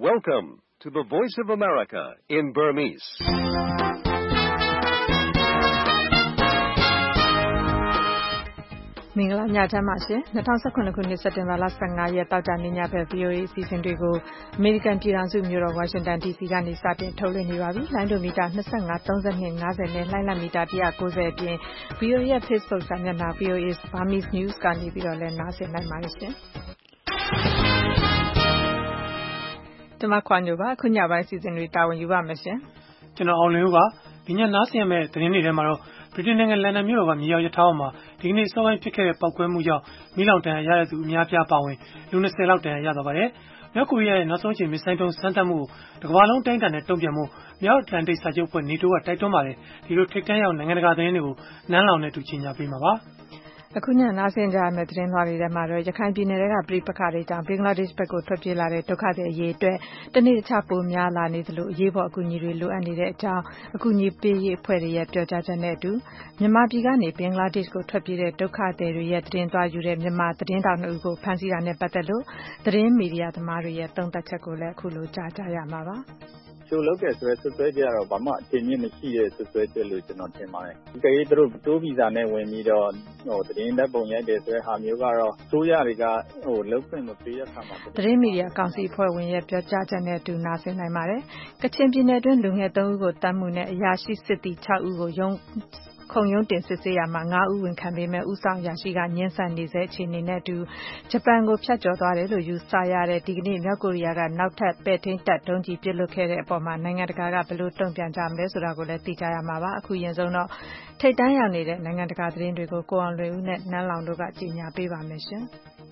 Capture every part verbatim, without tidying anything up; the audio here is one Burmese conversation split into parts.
Welcome to the Voice of America in Burmese. ။မင်္ဂလာညချမ်းပါရှင်။၂၀၁၇ခုနှစ်စက်တင်ဘာလ၁၅ရက်တောက်ကြနေ့ညဘက် ဗွီအိုအေအစီအစဉ်တွေကိုအမေရိကန်ပြည်ထောင်စုမြို့တော်ဝါရှင်တန် ဒီစီကနေစတင်ထုတ်လွှင့်နေပါပြီ။လိုင်းဒိုမီတာ၂၅ ၃၂ ၅၀နဲ့လှိုင်းလံမီတာ၁၉၀အပြင် ဗွီအိုအေရဲ့ Facebook စာမျက်နှာ ဗွီအိုအေ Burmese News ကနေပြီးတော့လည်းနားဆင်နိုင်ပါတယ်ရှင်။ကျွန်မခွာညိုပါအခုညပိုင်းအစီအစဉ်တွေတာဝန်ယူပါမယ်ရှင်။ကျွန်တော်အောင်လင်းဦးပါဒီညနားဆင်ရမယ့်သတင်းတွေထဲမှာတော့ဗြိတိန်နိုင်ငံလန်ဒန်မြို့တော်ကမြေရောက်ရထားမှာဒီကနေ့စောပိုင်းဖြစ်ခဲ့တဲ့ပောက်ကွဲမှုကြောင့်မိလောင်တန်ရရတဲ့သူအများပြားပါဝင်လူ၂၀လောက်တန်ရရသွားပါတယ်။မြောက်ကိုရီးယားရဲ့နောက်ဆုံးအချိန်မစ်ဆိုင်းဒုံးစမ်းသပ်မှုကိုတကမ္ဘာလုံးတိုင်းတာနဲ့တုံ့ပြန်မှုမြောက်အတ္တလန်တိတ်စာချုပ်အဖွဲ့နေတိုးကတိုက်တွန်းပါတယ်။ဒီလိုထိပ်တန်းရောက်နိုင်ငံတကာသတင်းတွေကိုနန်းလောင်နဲ့တူချင်ကြပေးမှာပါ။အခုညနားဆင်ကြရမယ့်သတင်းလွှာတွေထဲမှာတော့ရခိုင်ပြည်နယ်ကပြည်ပခါတွေကြောင့်ဘင်္ဂလားဒေ့ရှ်ဘက်ကိုထွက်ပြေးလာတဲ့ဒုက္ခသည်အရေးအတွက်တနေ့တခြားပိုများလာနေသလိုအရေးပေါ်အကူအညီတွေလိုအပ်နေတဲ့အကြောင်းအကူအညီပေးရေးအဖွဲ့တွေရဲ့ပြောကြားချက်နဲ့အတူမြန်မာပြည်ကနေဘင်္ဂလားဒေ့ရှ်ကိုထွက်ပြေးတဲ့ဒုက္ခသည်တွေရဲ့သတင်းသွားယူတဲ့မြန်မာသတင်းတောက်နှစ်ဦးကိုဖမ်းဆီးတာနဲ့ပတ်သက်လို့သတင်းမီဒီယာသမားတွေရဲ့သုံးသပ်ချက်ကိုလည်းအခုလိုကြားကြရမှာပါ။ကျိုးလုပ်တဲ့ဆိုရဲဆွဆွဲကြတော့ဘာမှအထင်မြင့်မရှိတဲ့ဆွဆွဲချက်လို့ကျွန်တော်ထင်ပါတယ်။ဒီကနေ့သူတို့တိုးဗီဇာနဲ့ဝင်ပြီးတော့ဟိုသတင်းသက်ပုံရိုက်တယ်ဆိုတဲ့ဟာမျိုးကတော့စိုးရတွေကဟိုလုံးခွင့်မပေးရခါမှာသတင်းမီဒီယာကောင်စီဖွဲ့ဝင်ရဲ့ပြောကြားချက်နဲ့အတူနားဆင်နိုင်ပါတယ်။ကချင်ပြည်နယ်တွင်းလူငယ်သုံးဦးကိုတတ်မှုနဲ့အရာရှိစစ်သည်၆ဦးကိုရုံးခုံရုံးတင်စစ်ဆေးရမှာ၅ဦးဝန်ခံပေမဲ့ဦးဆောင်ရာရှိကညှင်းဆန်နေစေအခြေအနေနဲ့အတူဂျပန်ကိုဖျက်ကျော်သွားတယ်လို့ယူဆရတဲ့ဒီကနေ့မြောက်ကိုရီးယားကနောက်ထပ်ပဲ့ထိန်းတပ်ဒုံးကျည်ပစ်လွှတ်ခဲ့တဲ့အပေါ်မှာနိုင်ငံတကာကဘယ်လိုတုံ့ပြန်ကြမလဲဆိုတာကိုလည်းသိကြရမှာပါအခုရင်ဆုံးတော့ထိပ်တန်းရောက်နေတဲ့နိုင်ငံတကာသတင်းတွေကိုကိုအောင်လွင်ဦးနဲ့နန်းလောင်တို့ကကြီးညာပေးပါမယ်ရှင်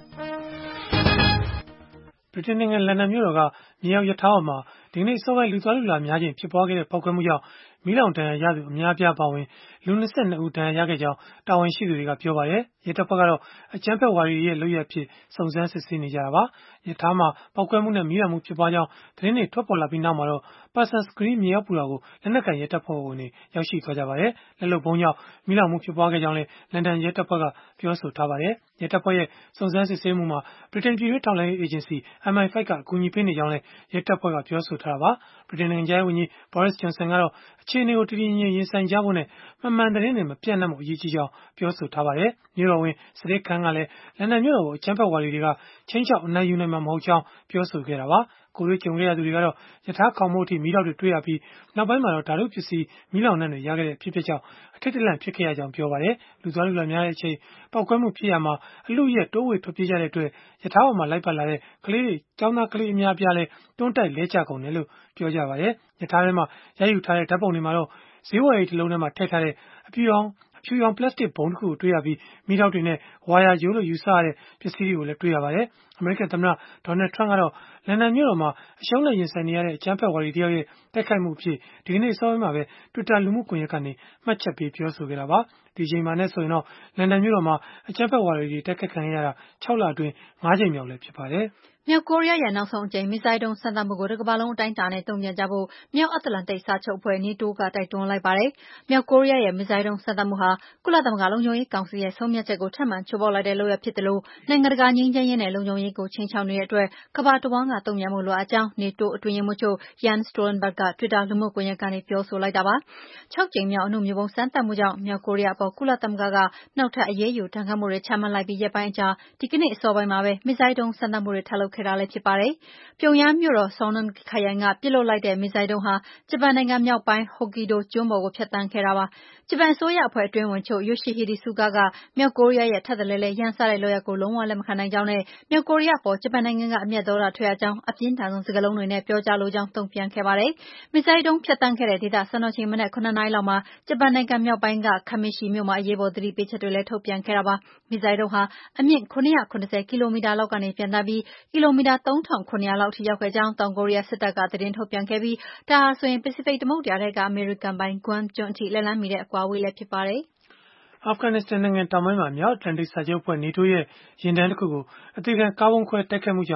ဗြိတိန်နိုင်ငံလန်ဒန်မြို့တော်ကမြေရောက်ရထားပေါ်မှာဒီကနေ့စောပိုင်းလူသွားလူလာများခြင်းဖြစ်ပွားခဲ့တဲ့ပောက်ကွဲမှုကြောင့်မိလောင်တန်ရရသူအများပြားပါဝင်လူ၂၂ဦးတန်ရခဲ့ကြောင်းတာဝန်ရှိသူတွေကပြောပါတယ်။ရဲတပ်ဖွဲ့ကတော့အကြမ်းဖက်ဝါဒီရဲ့လုပ်ရဖြစ်စုံစမ်းစစ်ဆေးနေကြတာပါ။ရထားမှာပောက်ကွဲမှုနဲ့မိလောင်မှုဖြစ်ပွားကြောင်းသတင်းတွေထွက်ပေါ်လာပြီးနောက်မှာတော့ Parsons Green မြေရောက်ပူတာကိုလက်နက်ကန်ရဲတပ်ဖွဲ့ဝင်တွေရောက်ရှိသွားကြပါတယ်။လက်လုံပုံးကြောင့်မိလောင်မှုဖြစ်ပွားခဲ့ကြောင်းလည်းလန်ဒန်ရဲတပ်ဖွဲ့ကပြောဆိုထားပါတယ်။ရဲတပ်ဖွဲ့ရဲ့စုံစမ်းစစ်ဆေးမှုမှာဗြိတိန်ပြည်တွင်းထောက်လှမ်းရေးအေဂျင်စီ M I ၅ ကအကူအညီပေးနေကြောင်းလည်းရဲတပ်ဖွဲ့ကပြောဆိုထားတာပါ။ဗြိတိန်နိုင်ငံခြားရေးဝန်ကြီး Boris Johnson ကတော့အခြေအနေကိုတည်တည်ငြိမ်ရင်ဆိုင်ကြဖို့နဲ့မှန်မှန်သတင်းတွေမပြန့်နှံ့မှုအရေးကြီးကြောင်းပြောဆိုထားပါတယ်။မြို့တော်ဝင်စတေးခန်းကလည်းလန်ဒန်မြို့တော်ကိုအကြမ်းဖက်ဝါဒီတွေကချင်းချောက်အနိုင်ယူနိုင်မှာမဟုတ်ကြောင်းပြောဆိုခဲ့တာပါ။ကိုရီးကြုံခဲ့ရသူတွေကတော့ယထာခေါင်မို့အထိမီးတောက်တွေတွေ့ရပြီးနောက်ပိုင်းမှာတော့ဓာတုပစ္စည်းမီးလောင်နှံတွေရခဲ့တဲ့အဖြစ်အပျက်ကြောင့်အထိတ်တလန့်ဖြစ်ခဲ့ရကြောင်းပြောပါတယ်။လူသွားလူလာများတဲ့အချိန်ပောက်ကွဲမှုဖြစ်ရမှာအလူရဲ့တိုးဝေထွက်ပြေးကြတဲ့အတွက်ယထာပေါ်မှာလိုက်ပါလာတဲ့ကလေးတွေចောင်းသားကလေးအများပြားလဲတွန်းတိုက်လဲကျကုန်တယ်လို့ပြောကြပါတယ်။ယထာထဲမှာရယူထားတဲ့ဓာတ်ပုံတွေမှာတော့ဈေးဝယ်ရေးတစ်လုံးထဲမှာထည့်ထားတဲ့အပြူရောင်အဖြူရောင်ပလတ်စတစ်ဘုံတစ်ခုကိုတွေ့ရပြီးမိထောက်တွေနဲ့ဝါယာကြိုးလို့ယူဆရတဲ့ပစ္စည်းတွေကိုလည်းတွေ့ရပါတယ်။အမေရိကန်သမ္မတဒေါ်နယ်ထရန့်ကတော့လန်ဒန်မြို့တော်မှာအရှုံးနဲ့ရင်ဆိုင်နေရတဲ့အကြမ်းဖက်ဝါဒီတယောက်ရဲ့တိုက်ခိုက်မှုအဖြစ်ဒီကနေ့စောပိုင်းမှာပဲ Twitter လူမှုကွန်ရက်ကနေမှတ်ချက်ပေးပြောဆိုခဲ့တာပါ။ဒီချိန်မှာနဲ့ဆိုရင်တော့လန်ဒန်မြို့တော်မှာအကြမ်းဖက်ဝါဒီတွေတိုက်ခိုက်ခံရတာ၆လအတွင်း၅ကြိမ်မြောက်လည်းဖြစ်ပါတယ်။မြောက်ကိုရီးယားရဲ့နောက်ဆုံးအကြိမ်မစ်ဇိုင်းဒုံးစမ်းသပ်မှုကိုတကမ္ဘာလုံးအတိုင်းအတာနဲ့တုံ့ပြန်ကြဖို့မြောက်အတ္တလန်တိတ်စာချုပ်အဖွဲ့နေတိုးကတိုက်တွန်းလိုက်ပါတယ်။မြောက်ကိုရီးယားရဲ့မစ်ဇိုင်းဒုံးစမ်းသပ်မှုဟာကုလသမဂ္ဂလုံခြုံရေးကောင်စီရဲ့ဆုံးဖြတ်ချက်ကိုထပ်မံချိုးဖောက်လိုက်တဲ့လုပ်ရပ်ဖြစ်တယ်လို့နိုင်ငံတကာငြိမ်းချမ်းရေးနဲ့လုံခြုံရေးကိုခြိမ်းခြောက်နေတဲ့အတွက်ကမ္ဘာတဝန်းကတုံ့ပြန်မှုလိုအပ်ကြောင်းနေတိုးအတွင်းရေးမှူးချုပ် Jens Stoltenberg က Twitter လူမှုကွန်ရက်ကနေပြောဆိုလိုက်တာပါ။ခြောက်ကြိမ်မြောက်အနုမြူဗုံးစမ်းသပ်မှုကြောင့်မြောက်ကိုရီးယားအပေါ်ကုလသမဂ္ဂကနောက်ထပ်အရေးယူဒဏ်ခတ်မှုတွေချမှတ်လိုက်ပြီးရက်ပိုင်းအကြာဒီကနေ့အစောပိုင်းမှာပဲမစ်ဇိုင်းဒုံးစမ်းသပ်မှုတွေထပ်လုပ်ခဲ့တာလည်းဖြစ်ပါတယ်။ပြုံယမ်းမြို့တော်ဆောင်းနမ်ခရိုင်ကပစ်လွှတ်လိုက်တဲ့မစ်ဇိုင်းဒုံးဟာဂျပန်နိုင်ငံမြောက်ပိုင်းဟိုကီဒိုကျွန်းပေါ်ကိုဖြတ်သန်းခဲ့တာပါ။ဂျပန်အစိုးရအဖွဲ့အတွင်းဝန်ချုပ် Yoshihide Suga ကမြောက်ကိုရီးယားရဲ့ထပ်တလဲလဲရန်စတဲ့လုပ်ရပ်ကိုလုံးဝလက်မခံနိုင်ကြောင်းနဲ့မြောက်ကိုရီးယားအပေါ်ဂျပန်နိုင်ငံကအမျက်ဒေါသထွက်ရကြောင်းအပြင်းထန်ဆုံးစကားလုံးတွေနဲ့ပြောကြားလိုကြောင်းတုံ့ပြန်ခဲ့ပါတယ်။မစ်ဇိုင်းဒုံးဖြတ်သန်းခဲ့တဲ့ဒေသစံတော်ချိန်မနက်ခုနစ်နာရီလောက်မှာဂျပန်နိုင်ငံမြောက်ပိုင်းက Kamishi မြို့မှာအရေးပေါ်သတိပေးချက်တွေလည်းထုတ်ပြန်ခဲ့တာပါ။မစ်ဇိုင်းဒုံးဟာအမြင့်ခုနစ်ရာ၇၀ကီလိုမီတာလောက်ကနေပျံသန်းပြီးကီလိုမီတာသုံးထောင်ခုနှစ်ရာလောက်ထိရောက်ခဲ့ကြောင်းတောင်ကိုရီးယားစစ်တပ်ကသတင်းထုတ်ပြန်ခဲ့ပြီးဒါဟာဆိုရင်ပစိဖိတ်သမုဒ္ဒရာထဲကအမေရိကန်ပိုင် Guam ကျွန်းအထိလက်လှမ်းမီတဲ့အကွာအဝေးလည်းဖြစ်ပါတယ်။အာဖဂန်နစ္စတန်နိုင်ငံတောင်ပိုင်းမှာမြောက်အတ္တလန်တိတ်စာချုပ်အဖွဲ့နေတိုးရဲ့ယာဉ်တန်းတစ်ခုကိုအသေးခံကားဗုံးခွဲတိုက်ခိုက်မှုကြောင့်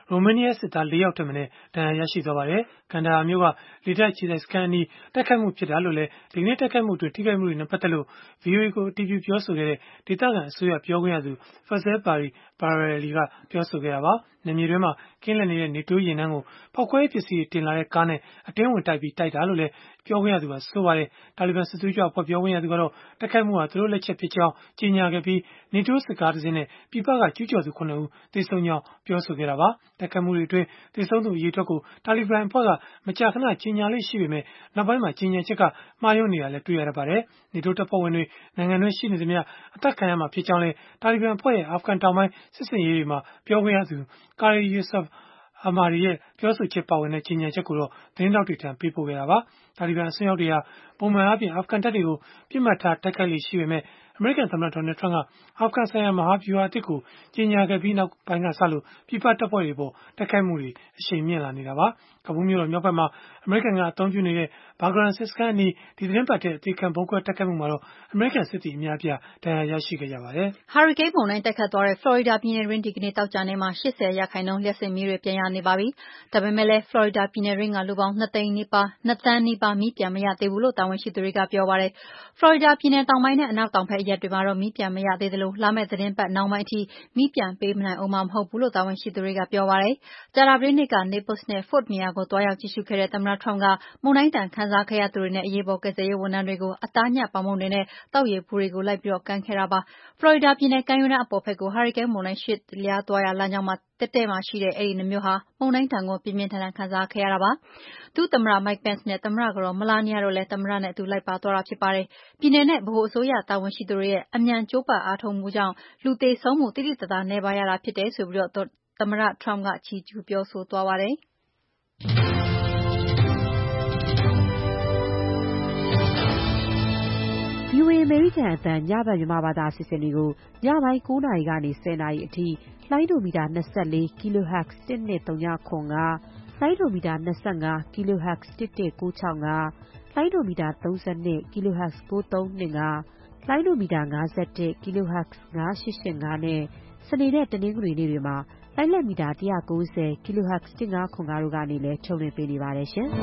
ရိုမေးနီးယားစစ်သားလေးယောက်ထက်မနည်းဒဏ်ရာရရှိသွားပါတယ်။ ကန်ဒါဟာမြို့ကလေတပ်အခြေစိုက်စခန်းအနီးတိုက်ခိုက်မှုဖြစ်တာလို့လည်းဒီကနေ့တိုက်ခိုက်မှုအတွင်းထိခိုက်မှုတွေနဲ့ပတ်သက်လို့ ဗွီအိုအေကိုအတည်ပြုပြောဆိုခဲ့တဲ့ဒေသခံအစိုးရပြောခွင့်ရသူ Faisal Bari Bareli ကပြောဆိုခဲ့တာပါ။ နယ်မြေတွင်းမှာကင်းလှည့်နေတဲ့ NATO ယာဉ်တန်းကိုဖောက်ခွဲရေးပစ္စည်းတွေတင်လာတဲ့ကားနဲ့အတင်းဝင်တိုက်ပြီးတိုက်တာလို့လည်းပြောခွင့်ရသူကဆိုပါတယ်။ တာလီဘန်စစ်သွေးကြွအဖွဲ့ပြောခွင့်ရသူကတော့တိုက်ခိုက်မှုဟာသူတို့လက်ချက်ဖြစ်ကြောင်းကြေညာခဲ့ပြီး NATO စစ်ကားတစ်စင်းနဲ့ပြည်ပကကျူးကျော်သူခုနစ်ဦးသေဆုံးကြောင်းပြောဆိုခဲ့တာပါ။ တိုက်ခိုက်မှုတွေအတွင်းသေဆုံးသူအရေအတွက်ကိုတာလီဘန်အဖွဲ့ကမကြာခဏကြေညာလေ့ရှိပေမဲ့နောက်ပိုင်းမှာကြေညာချက်ကမှားယွင်းနေတာလည်းတွေ့ရတတ်ပါတယ်။ NATO တပ်ဖွဲ့ဝင်တွေနိုင်ငံတွင်းရှိနေသမျှအသက်ခံရမှာဖြစ်ကြောင်းလည်းတာလီဘန်အဖွဲ့ရဲ့အာဖဂန်တောင်ပိုင်းစစ်ဆင်ရေးတွေမှာပြောခွင့်ရသူ Qari Yusuf Ahmadi ရဲ့ပြောဆိုချက်ပါဝင်တဲ့ကြေညာချက်ကိုတော့သတင်းထောက်တွေထံပေးပို့ခဲ့တာပါ။ တာလီဘန်အစွန်းရောက်တွေဟာပုံမှန်အားဖြင့်အာဖဂန်တပ်တွေကိုပြစ်မှတ်ထားတိုက်ခိုက်လေ့ရှိပေမဲ့အမေရိကန်သမ္မတ Donald Trump ကအာဖဂန်ဆိုင်ရာမဟာဗျူဟာအသစ်ကိုကြေညာခဲ့ပြီးနောက်ပိုင်းကစလို့ပြည်ပတပ်ဖွဲ့တွေအပေါ်တိုက်ခိုက်မှုတွေအရှိန်မြင့်လာနေတာပါ။ ကာဘူးမြို့တော်မြောက်ဘက်မှာအမေရိကန်ကအသုံးပြုနေတဲ့ Bagram စစ်စခန်းအနီးဒီသီတင်းပတ်ထဲအသေခံဗုံးခွဲတိုက်ခိုက်မှုမှာတော့အမေရိကန်စစ်သည်အများအပြားဒဏ်ရာရရှိခဲ့ကြပါတယ်။ ဟာရီကိန်းမုန်တိုင်းတိုက်ခတ်သွားတဲ့ဖလော်ရီဒါပြည်နယ်တွင်းဒီကနေ့သောကြာနေ့မှာ၈၀ရာခိုင်နှုန်းလျှပ်စစ်မီးတွေပြန်ရနေပါပြီ။ဒါပေမဲ့လည်းဖလော်ရီဒါပြည်နယ်တွင်းကလူပေါင်းနှစ်သိန်းနီးပါးနှစ်သန်းနီးပါးမီးပြန်မရသေးဘူးလို့တာဝန်ရှိသူတွေကပြောပါတယ်။ဖလော်ရီဒါပြည်နယ်တောင်ပိုင်းနဲ့အနောက်တောင်ဘက်အရပ်တွေမှာတော့မီးပြန်မရသေးသလိုလာမယ့်သီတင်းပတ်နှောင်းပိုင်းအထိမီးပြန်ပေးနိုင်ဦးမှာမဟုတ်ဘူးလို့တာဝန်ရှိသူတွေကပြောပါတယ်။ကြာသပတေးနေ့က Naples နဲ့ Fort Myers ကိုသွားရောက်ကြည့်ရှုခဲ့တဲ့သမ္မတ Trump ကမုန်တိုင်းဒဏ်ခံစားခဲ့ရသူတွေနဲ့အရေးပေါ်ကယ်ဆယ်ရေးဝန်ထမ်းတွေကိုအသားညပေါင်မုန့်တွေနဲ့သောက်ရေဗူးတွေကိုလိုက်ပြီးကမ်းခဲ့တာပါ။ဖလော်ရီဒါပြည်နယ်ကမ်းရိုးတန်းအပေါ်ဘက်ကိုဟာရီကိန်းမုန်တိုင်းရွှေ့လျားသွားရာလမ်းကြောင်းတည့်တည့်မှာရှိတဲ့အဲဒီနှစ်မြို့ဟာမုန်တိုင်းဒဏ်ကိုပြင်းပြင်းထန်ထန်ခံစားခဲ့ရတာပါ။ဒုသမ္မတ Mike Pence နဲ့သမ္မတကတော် Melania တို့လည်းသမ္မတနဲ့အတူလိုက်ပါသွားတာဖြစ်ပါတယ်။ပြည်နယ်နဲ့ဗဟိုအစိုးရတာဝန်ရှိသူတွေရဲ့အမြန်ကြိုးပမ်းအားထုတ်မှုကြောင့်လူသေဆုံးမှုသိသိသာသာနည်းပါးရတာဖြစ်တယ်ဆိုပြီးသမ္မတ Trump ကချီးကျူးပြောဆိုသွားပါတယ်။ဗွီအိုအေအမေရိကန်အသံညဘက်မြန်မာဘာသာအစီအစဉ်တွေကိုညပိုင်းကိုးနာရီကနေဆယ်နာရီအထိလိုင်းဒိုမီတာ၂၄ kHz တစ်နှစ်သုံးခု၅ လိုင်းဒိုမီတာ၂၅ kHz တစ်တစ်ကိုး၆၅ လိုင်းဒိုမီတာ၃၂ kHz ကိုးသုံး၂၅ လိုင်းဒိုမီတာ၅၁ kHz ၅၈၈၅နဲ့ စနေနဲ့တနင်္ဂနွေနေ့တွေမှာလိုင်းလက်မီတာ၁၉၀ kHz တစ်ငါးခု၅တို့ကနေလည်းထုတ်လွှင့်ပေးနေပါတယ်ရှင်။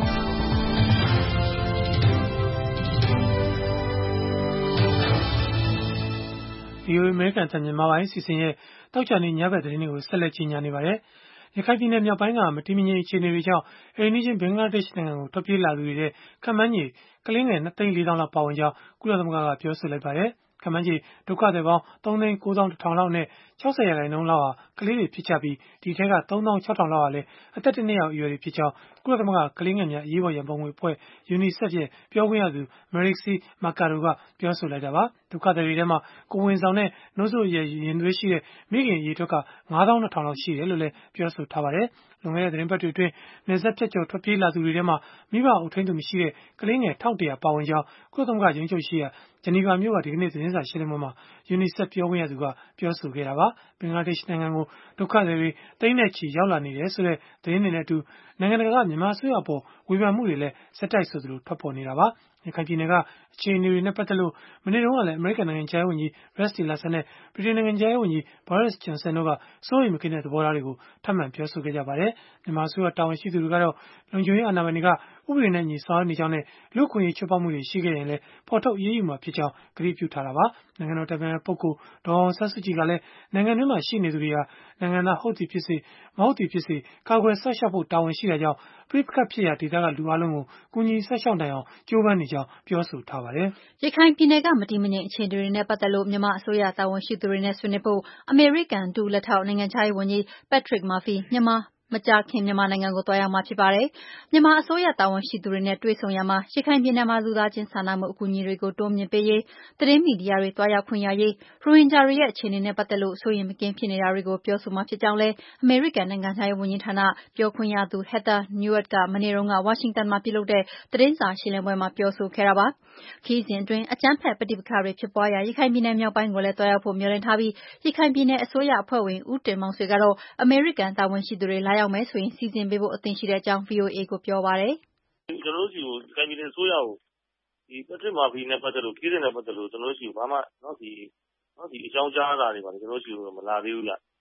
ဗွီအိုအေအမေရိကန်အသံမြန်မာပိုင်းအစီအစဉ်ရဲ့တောက်ကြနေညဘက်သတင်းတွေကိုဆက်လက်ကြီးညာနေပါတယ်။ရခိုင်ပြည်နယ်မြောက်ပိုင်းကမတည်မငြိမ်အခြေအနေတွေကြောင့်အိမ်နီးချင်းဘင်္ဂလားဒေ့ရှ်နိုင်ငံကိုထွက်ပြေးလာသူတွေထဲခန့်မှန်းခြေကလေးငယ်နှစ်သိန်းလေးသောင်းလောက်ပါဝင်ကြောင်းကုလသမဂ္ဂကပြောဆိုလိုက်ပါတယ်။ခန့်မှန်းခြေဒုက္ခသည်ပေါင်းသုံးသိန်းကိုးသောင်းတစ်ထောင်လောက်နဲ့၆၀ရာခိုင်နှုန်းလောက်ဟာကလေးတွေဖြစ်ကြပြီးဒီထဲကသုံးသောင်းခြောက်ထောင်လောက်ဟာလည်းအသက်တစ်နှစ်အောက်အရွယ်တွေဖြစ်ကြောင်းကုလသမဂ္ဂကလေးငယ်များအရေးပေါ်ရန်ပုံငွေအဖွဲ့ UNICEF ရဲ့ပြောခွင့်ရသူ Marixie Mercado ကပြောဆိုလိုက်တာပါ။ဒုက္ခသည်တွေထဲမှာကိုယ်ဝန်ဆောင်နဲ့နှိုးစို့အရွယ်ရင်သွေးရှိတဲ့မိခင်အရေအတွက်ကငါးသောင်းနှစ်ထောင်လောက်ရှိတယ်လို့လည်းပြောဆိုထားပါတယ်။လွန်ခဲ့တဲ့သတင်းပတ်တွေအတွင်းနယ်စပ်ဖြတ်ကျော်ထွက်ပြေးလာသူတွေထဲမှာမိဘအုပ်ထိန်းသူမရှိတဲ့ကလေးငယ်တစ်ထောင်တစ်ရာပါဝင်ကြောင်းကုလသမဂ္ဂရုံးချုပ်ရှိရာဂျနီဗာမြို့ကဒီကနေ့သတင်းစာရှင်းလင်းပွဲမှာ UNICEF ပြောခွင့်ရသူကပြောဆိုခဲ့တာပါ။ဘင်္ဂလားဒေ့ရှ်နိုင်ငံကိုဒုက္ခသည်တွေသိန်းနဲ့ချီရောက်လာနေတယ်ဆိုတဲ့သတင်းတွေနဲ့အတူနိုင်ငံတကာကမြန်မာအစိုးရအပေါ်ဝေဖန်မှုတွေလည်းဆက်တိုက်ဆိုသလိုထွက်ပေါ်နေတာပါ။ရခိုင်ပြည်နယ်ကအခြေအနေတွေနဲ့ပတ်သက်လို့မနေ့တုန်းကလည်းအမေရိကန်နိုင်ငံခြားရေးဝန်ကြီး Rex Tillerson နဲ့ဗြိတိန်နိုင်ငံခြားရေးဝန်ကြီး Boris Johnson တို့ကစိုးရိမ်မကင်းတဲ့သဘောထားတွေကိုထပ်မံပြောဆိုခဲ့ကြပါတယ်။မြန်မာအစိုးရတာဝန်ရှိသူတွေကတော့လုံခြုံရေးအာဏာပိုင်တွေကဥပဒေနဲ့အညီဆောင်ရွက်နေကြောင်းနဲ့လူ့အခွင့်အရေးချိုးဖောက်မှုတွေရှိခဲ့ရင်လည်းဖော်ထုတ်အရေးယူမှာဖြစ်ကြောင်းကတိပြုထားတာပါ။နိုင်ငံတော်အတိုင်ပင်ခံပုဂ္ဂိုလ်ဒေါ်အောင်ဆန်းစုကြည်ကလည်းနိုင်ငံတွင်းမှာရှိနေသူတွေဟာနိုင်ငံသားဟုတ်သည်ဖြစ်စေမဟုတ်သည်ဖြစ်စေကာကွယ်စောင့်ရှောက်ဖို့တာဝန်ရှိတာကြောင့်ပဋိပက္ခဖြစ်ရာဒေသကလူအားလုံးကိုကူညီစောင့်ရှောက်နိုင်အောင်ကြိုးပမ်းနေကြောင်းပြောဆိုထားပါတယ်။ရခိုင်ပြည်နယ်ကမတည်မငြိမ်အခြေအနေတွေနဲ့ပတ်သက်လို့မြန်မာအစိုးရတာဝန်ရှိသူတွေနဲ့ဆွေးနွေးဖို့အမေရိကန်ဒုလက်ထောက်နိုင်ငံခြားရေးဝန်ကြီး Patrick Murphy မြန်မာမကြာခင်မြန်မာနိုင်ငံကိုသွားရောက်မှာဖြစ်ပါတယ်။မြန်မာအစိုးရတာဝန်ရှိသူတွေနဲ့တွေ့ဆုံရာမှာရခိုင်ပြည်နယ်မှာလူသားချင်းစာနာမှုအကူအညီတွေကိုတိုးမြှင့်ပေးရေးသတင်းမီဒီယာတွေသွားရောက်ခွင့်ရရေးရိုဟင်ဂျာတွေရဲ့အခြေအနေနဲ့ပတ်သက်လို့စိုးရိမ်မကင်းဖြစ်နေတာတွေကိုပြောဆိုမှာဖြစ်ကြောင်းလည်းအမေရိကန်နိုင်ငံခြားရေးဝန်ကြီးဌာနပြောခွင့်ရသူ Heather Nauert ကမနေ့တုန်းကဝါရှင်တန်မှာပြုလုပ်တဲ့သတင်းစာရှင်းလင်းပွဲမှာပြောဆိုခဲ့တာပါ။ခရီးစဉ်အတွင်းအကြမ်းဖက်ပဋိပက္ခတွေဖြစ်ပွားရာရခိုင်ပြည်နယ်မြောက်ပိုင်းကိုလည်းသွားရောက်ဖို့မျှော်လင့်ထားပြီးရခိုင်ပြည်နယ်အစိုးရအဖွဲ့ဝင်ဦးတင်မောင်ဆွေကတော့အမေရိကန်တာဝန်ရှိသူတွေလာရောက်မယ်ဆိုရင်စီစဉ်ပေးဖို့အသင့်ရှိတဲ့အကြောင်း ဗွီအိုအေကိုပြောပါတယ်။ကျွန်တော်တို့စီကိုရခိုင်ပြည်နယ်အစိုးရကိုဒီ Patrick Murphy နဲ့ပတ်သက်လို့ခရီးစဉ်နဲ့ပတ်သက်လို့ကျွန်တော်တို့စီကိုဘာမှเนาะဒီเนาะဒီအကြောင်းကြားတာတွေပါကျွန်တော်တို့စီကိုမလာသေးဘူးလား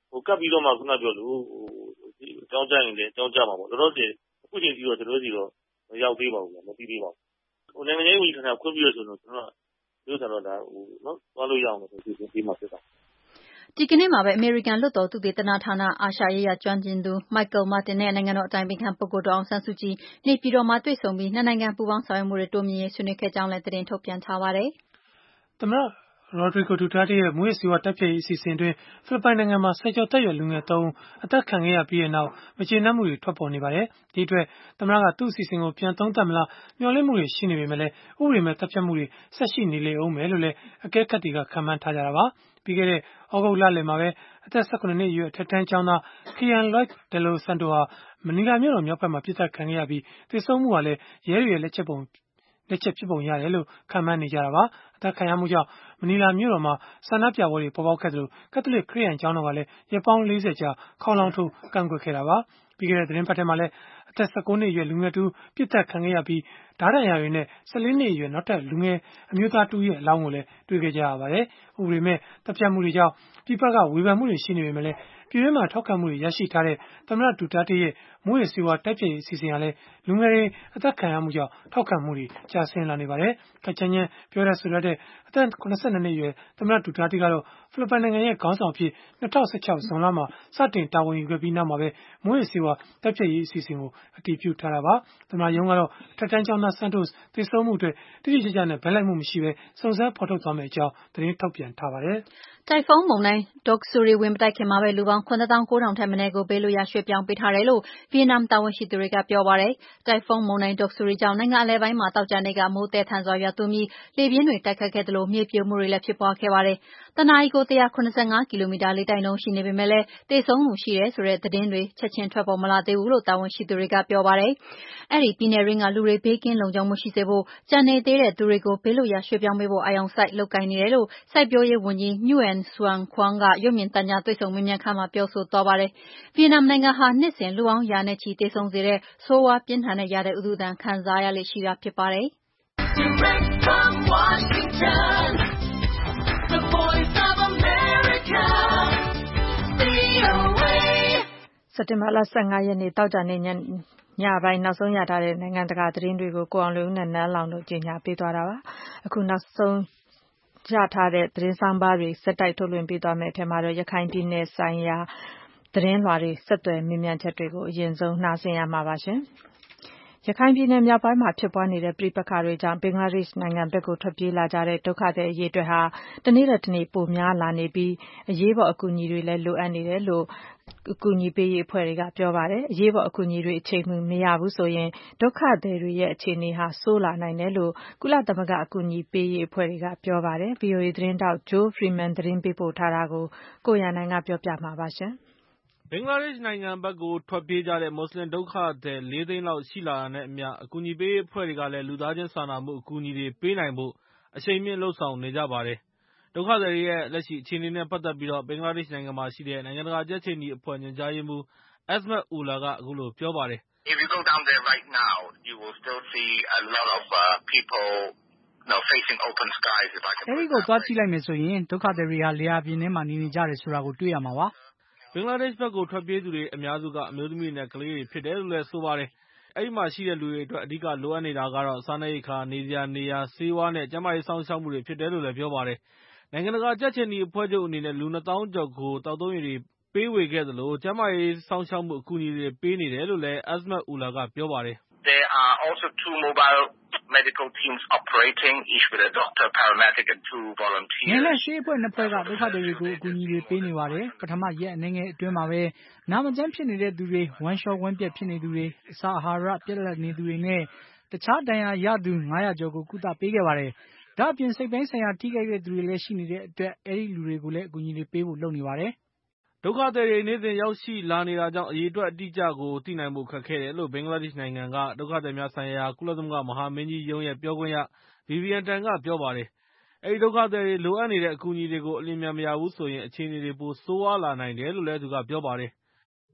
ဟိုကပ်ပြီးတော့မှခုနပြောလို့ဟိုအကြောင်းကြားရင်လည်းအကြောင်းကြားမှာပေါ့တော်တော်တည်းအခုချိန်ကြီးတော့ကျွန်တော်စီတော့မရောက်သေးပါဘူးမပြီးသေးပါဘူးဟိုနိုင်ငံရေးဝန်ကြီးဌာနခွင့်ပြုရဆိုတော့ကျွန်တော်ပြောတာတော့ဒါဟိုနော်သွားလို့ရအောင်လို့ဒီဒီမှာဖြစ်တာဒီကနေ့မှာပဲအမေရိကန်လွှတ်တော်သုတေသနဌာနအာရှရေးရာကျွမ်းကျင်သူ Michael Martin နဲ့နိုင်ငံတော်အတိုင်ပင်ခံပုဂ္ဂိုလ်ဒေါ်အောင်ဆန်းစုကြည်နေပြည်တော်မှာတွေ့ဆုံပြီးနှစ်နိုင်ငံပူးပေါင်းဆောင်ရွက်မှုတွေတိုးမြှင့်ရေးဆွေးနွေးခဲ့ကြောင်းလည်းသတင်းထုတ်ပြန်ထားပါတယ်။သမ္မတရိုဒရီဂိုဒူတာတေရဲ့မူးယစ်ဆေးဝါးတိုက်ဖျက်ရေးအစီအစဉ်အတွင်းဖိလစ်ပိုင်နိုင်ငံမှာဆယ်ကျော်သက်ရွယ်လူငယ်သုံးဦးအသက်ခံခဲ့ရပြီးတဲ့နောက်မကျေနပ်မှုတွေထွက်ပေါ်နေပါတယ်။ဒီအတွက်သမ္မတကသူ့အစီအစဉ်ကိုပြန်သုံးသပ်မလားမျှော်လင့်မှုတွေရှိနေပေမဲ့လည်းဥပဒေမဲ့တပ်ဖြတ်မှုတွေဆက်ရှိနေလေဦးမယ်လို့လည်းအကဲခတ်တွေကခန့်မှန်းထားကြတာပါ။ပြီးခဲ့တဲ့ဩဂုတ်လလယ်မှာပဲအသက်၁၇နှစ်အရွယ်အထက်တန်းကျောင်းသား Kian Lloyd De Los Santos ဟာမနီလာမြို့တော်မြောက်ဘက်မှာပြစ်ဒဏ်ခံခဲ့ရပြီးသေဆုံးမှုဟာလည်းရဲတွေရဲ့လက်ချက်ပုံလက်ချက်ဖြစ်ပုံရတယ်လို့ခန့်မှန်းနေကြတာပါအသက်ခံရမှုကြောင့်မနီလာမြို့တော်မှာဆန္ဒပြပွဲတွေပေါ်ပေါက်ခဲ့သလိုကက်သလစ်ခရစ်ယာန်ကျောင်းတော်ကလည်းရပ်ပေါင်း၄၀ကြာခေါင်းလောင်းထိုးကန့်ကွက်ခဲ့တာပါပြီးခဲ့တဲ့သတင်းပတ်ထဲမှာလည်းအသက်၁၉နှစ်အရွယ်လူငယ်တူပြစ်ဒဏ်ခံခဲ့ရပြီးဓားဒဏ်ရာတွေနဲ့၁၄နှစ်အရွယ်နောက်ထပ်လူငယ်အမျိုးသားတူရဲ့အလောင်းကိုလည်းတွေ့ခဲ့ကြရပါတယ်ဥပဒေမဲ့တပ်ဖြတ်မှုတွေကြောင့်ပြည်ပကဝေဖန်မှုတွေရှိနေပေမဲ့လည်းပြည်တွင်းမှာထောက်ခံမှုတွေရရှိထားတဲ့သမ္မတဒူတာတေရဲ့မူးယစ်ဆေးဝါးတိုက်ဖျက်ရေးအစီအစဉ်ဟာလည်းလူငယ်တွေအသက်ခံရမှုကြောင့်ထောက်ခံမှုတွေကျဆင်းလာနေပါတယ်။ကချင်ချင်ပြောရဆိုရတဲ့အသက်၇၂နှစ်အရွယ်သမ္မတဒူတာတေကတော့ဖိလစ်ပိုင်နိုင်ငံရဲ့ခေါင်းဆောင်ဖြစ်၂၀၁၆ဇွန်လမှာစတင်တာဝန်ယူခဲ့ပြီးနောက်မှာပဲမူးယစ်ဆေးဝါးတိုက်ဖျက်ရေးအစီအစဉ်ကိုအတည်ပြုထားတာပါ။သမ္မတရုံးကတော့ထက်တန်းကျောင်းသား Santos သေဆုံးမှုအတွက်တိတိကျကျနဲ့ဘက်လိုက်မှုမရှိဘဲစုံစမ်းဖော်ထုတ်သွားမယ့်အကြောင်းသတင်းထုတ်ပြန်ထားပါတယ်။တိုင်ဖုန်းမုန်တိုင်း Doksuri ဝင်မတိုက်ခင်မှာပဲလူပေါင်း ခုနှစ်သောင်းကိုးထောင်ထက်မနည်းကိုဘေးလွတ်ရာရွှေ့ပြောင်းပေးထားတယ်လို့ဗီယက်နမ်တာဝန်ရှိသူတွေကပြောပါတယ်။တိုင်ဖုန်းမုန်တိုင်း Doksuri ကြောင့်နိုင်ငံအလယ်ပိုင်းမှာသောကြာနေ့ကမိုးသည်းထန်စွာရွာသွန်းပြီးလေပြင်းတွေတိုက်ခတ်ခဲ့သလိုမြေပြိုမှုတွေလည်းဖြစ်ပွားခဲ့ပါတယ်။တနာရီကို၁၇၅ကီလိုမီတာလေတိုက်နှုန်းရှိနေပေမဲ့လည်းသေဆုံးမှုရှိတယ်ဆိုတဲ့သတင်းတွေချက်ချင်းထွက်ပေါ်မလာသေးဘူးလို့တာဝန်ရှိသူတွေကပြောပါတယ်။အဲဒီပြည်နယ်ရင်းကလူတွေဘေးကင်းလုံခြုံမှုရှိစေဖို့ကြံနေသေးတဲ့သူတွေကိုဘေးလွတ်ရာရွှေ့ပြောင်းပေးဖို့အာရုံစိုက်လုပ်ကိုင်နေတယ်လို့စိုက်ပျိုးရေးဝန်ကြီး Nguyen Xuan Phuong ကရုပ်မြင်သံကြားတွေ့ဆုံမေးမြန်းခန်းမှာပြောဆိုသွားပါတယ်။ဗီယက်နမ်နိုင်ငံဟာနှစ်စဉ်လူပေါင်းရာနဲ့ချီသေဆုံးစေတဲ့ဆိုးဝါးပြင်းထန်တဲ့ရာသီဥတုဒဏ်ခံစားရလေ့ရှိတာဖြစ်ပါတယ်။စက်တင်ဘာလ၁၅ရက်နေ့သောကြာနေ့ညညပိုင်းနောက်ဆုံးရထားတဲ့နိုင်ငံတကာသတင်းတွေကိုကိုအောင်လွင်ဦးနဲ့နန်းလောင်တို့ကြီးညာပေးသွားတာပါအခုနောက်ဆုံးရထားတဲ့သတင်းဆောင်ပါတွေစက်တိုက်ထုတ်လွှင့်ပေးသွားမယ့်အထက်မှာတော့ရခိုင်ပြည်နယ်ဆိုင်ရာသတင်းလွှာတွေဆက်သွယ်မြင်မြန်ချက်တွေကိုအရင်ဆုံးနှားဆင်ရမှာပါရှင်ရခိုင်ပြည်နယ်မြောက်ပိုင်းမှာဖြစ်ပွားနေတဲ့ပြည်ပခါတွေကြောင့်ဘင်္ဂလားဒေ့ရှ်နိုင်ငံဘက်ကိုထွက်ပြေးလာကြတဲ့ဒုက္ခသည်အရေးအတွက်ဟာတနေ့တစ်နေ့ပိုများလာနေပြီးအရေးပေါ်အကူအညီတွေလည်းလိုအပ်နေတယ်လို့အကူအညီပေးရေးအဖွဲ့တွေကပြောပါတယ်အရေးပေါ်အကူအညီတွေအချိန်မီမရဘူးဆိုရင်ဒုက္ခသည်တွေရဲ့အခြေအနေဟာဆိုးလာနိုင်တယ်လို့ကုလသမဂ္ဂအကူအညီပေးရေးအဖွဲ့တွေကပြောပါတယ် ဗွီအိုအေ သတင်းတောက် Joe Freeman သတင်းပေးပို့ထားတာကိုကိုရန်နိုင်ကပြောပြမှာပါရှင်ဘင်္ဂလားဒေ့ရှ်နိုင်ငံဘက်ကိုထွက်ပြေးကြတဲ့မွတ်စလင်ဒုက္ခသည်လေးသိန်းလောက်ရှိလာတာနဲ့အမျှအကူအညီပေးရေးအဖွဲ့တွေကလည်းလူသားချင်းစာနာမှုအကူအညီတွေပေးနိုင်ဖို့အရှိန်မြင့်လုပ်ဆောင်နေကြပါတယ်။ဒုက္ခသည်တွေရဲ့လက်ရှိအခြေအနေနဲ့ပတ်သက်ပြီးတော့ဘင်္ဂလားဒေ့ရှ်နိုင်ငံမှာရှိတဲ့နိုင်ငံတကာကြက်ခြေနီအဖွဲ့ညွှန်ကြားရေးမှူး Azmat Ullah ကအခုလိုပြောပါတယ်။ If you go down there right now, you will still see a lot of uh, people no facing open skies if I can. အဲဒီကိုသွားကြည့်လိုက်မယ်ဆိုရင်ဒုက္ခသည်တွေဟာလေယာဉ်ပြင်ထဲမှာနေနေကြတယ်ဆိုတာကိုတွေ့ရမှာပါ။ဘင်္ဂလားဒေ့ရှ်ဘက်ကိုထွက်ပြေးသူတွေအများစုကအမျိုးသမီးတွေနဲ့ကလေးတွေဖြစ်တယ်လို့လည်းဆိုပါတယ်။အဲဒီမှာရှိတဲ့လူတွေအတွက်အဓိကလိုအပ်နေတာကတော့စားနပ်ရိက္ခာနေစရာနေရာဆေးဝါးနဲ့ကျန်းမာရေးစောင့်ရှောက်မှုတွေဖြစ်တယ်လို့လည်းပြောပါတယ်။နိုင်ငံတကာကြက်ခြေနီအဖွဲ့ချုပ်အနေနဲ့လူနှစ်သောင်းကျော်ကိုတောက်သုံးရေတွေပေးဝေခဲ့သလိုကျန်းမာရေးစောင့်ရှောက်မှုအကူအညီတွေပေးနေတယ်လို့လည်း Azmat Ullah ကပြောပါတယ်။ There are also two mobile medical teams operating, each with a doctor, paramedic and two volunteers. ငယ်လက်ရှိအဖွဲ့နှစ်ဖွဲ့ကဒုက္ခသည်တွေကိုအကူအညီတွေပေးနေပါတယ်။ပထမရက်အနေငယ်အတွင်းမှာပဲနာမကျန်းဖြစ်နေတဲ့သူတွေဝမ်းလျှောဝမ်းပြက်ဖြစ်နေသူတွေအစာအာဟာရပြတ်လတ်နေသူတွေနဲ့တခြားဒဏ်ရာရသူငါးရာကျော်ကိုကုသပေးခဲ့ပါတယ်။ဒါ့အပြင်စိတ်ပိုင်းဆိုင်ရာထိခိုက်တဲ့သူတွေလည်းရှိနေတဲ့အတွက်အဲဒီလူတွေကိုလည်းအကူအညီတွေပေးဖို့လုပ်နေပါတယ်။ဒုက္ခသည်တွေနေ့စဉ်ရောက်ရှိလာနေတာကြောင့်အရေအတွက်အတိအကျကိုသိနိုင်ဖို့ခက်ခဲတယ်လို့ဘင်္ဂလားဒေ့ရှ်နိုင်ငံကဒုက္ခသည်များဆိုင်ရာကုလသမဂ္ဂမဟာမင်းကြီးရုံးရဲ့ပြောခွင့်ရ Vivian Tan ကပြောပါတယ်။အဲဒီဒုက္ခသည်တွေလိုအပ်နေတဲ့အကူအညီတွေကိုအလျင်အမြန်မရဘူးဆိုရင်အခြေအနေတွေပိုဆိုးဝါးလာနိုင်တယ်လို့လည်းသူကပြောပါတယ်။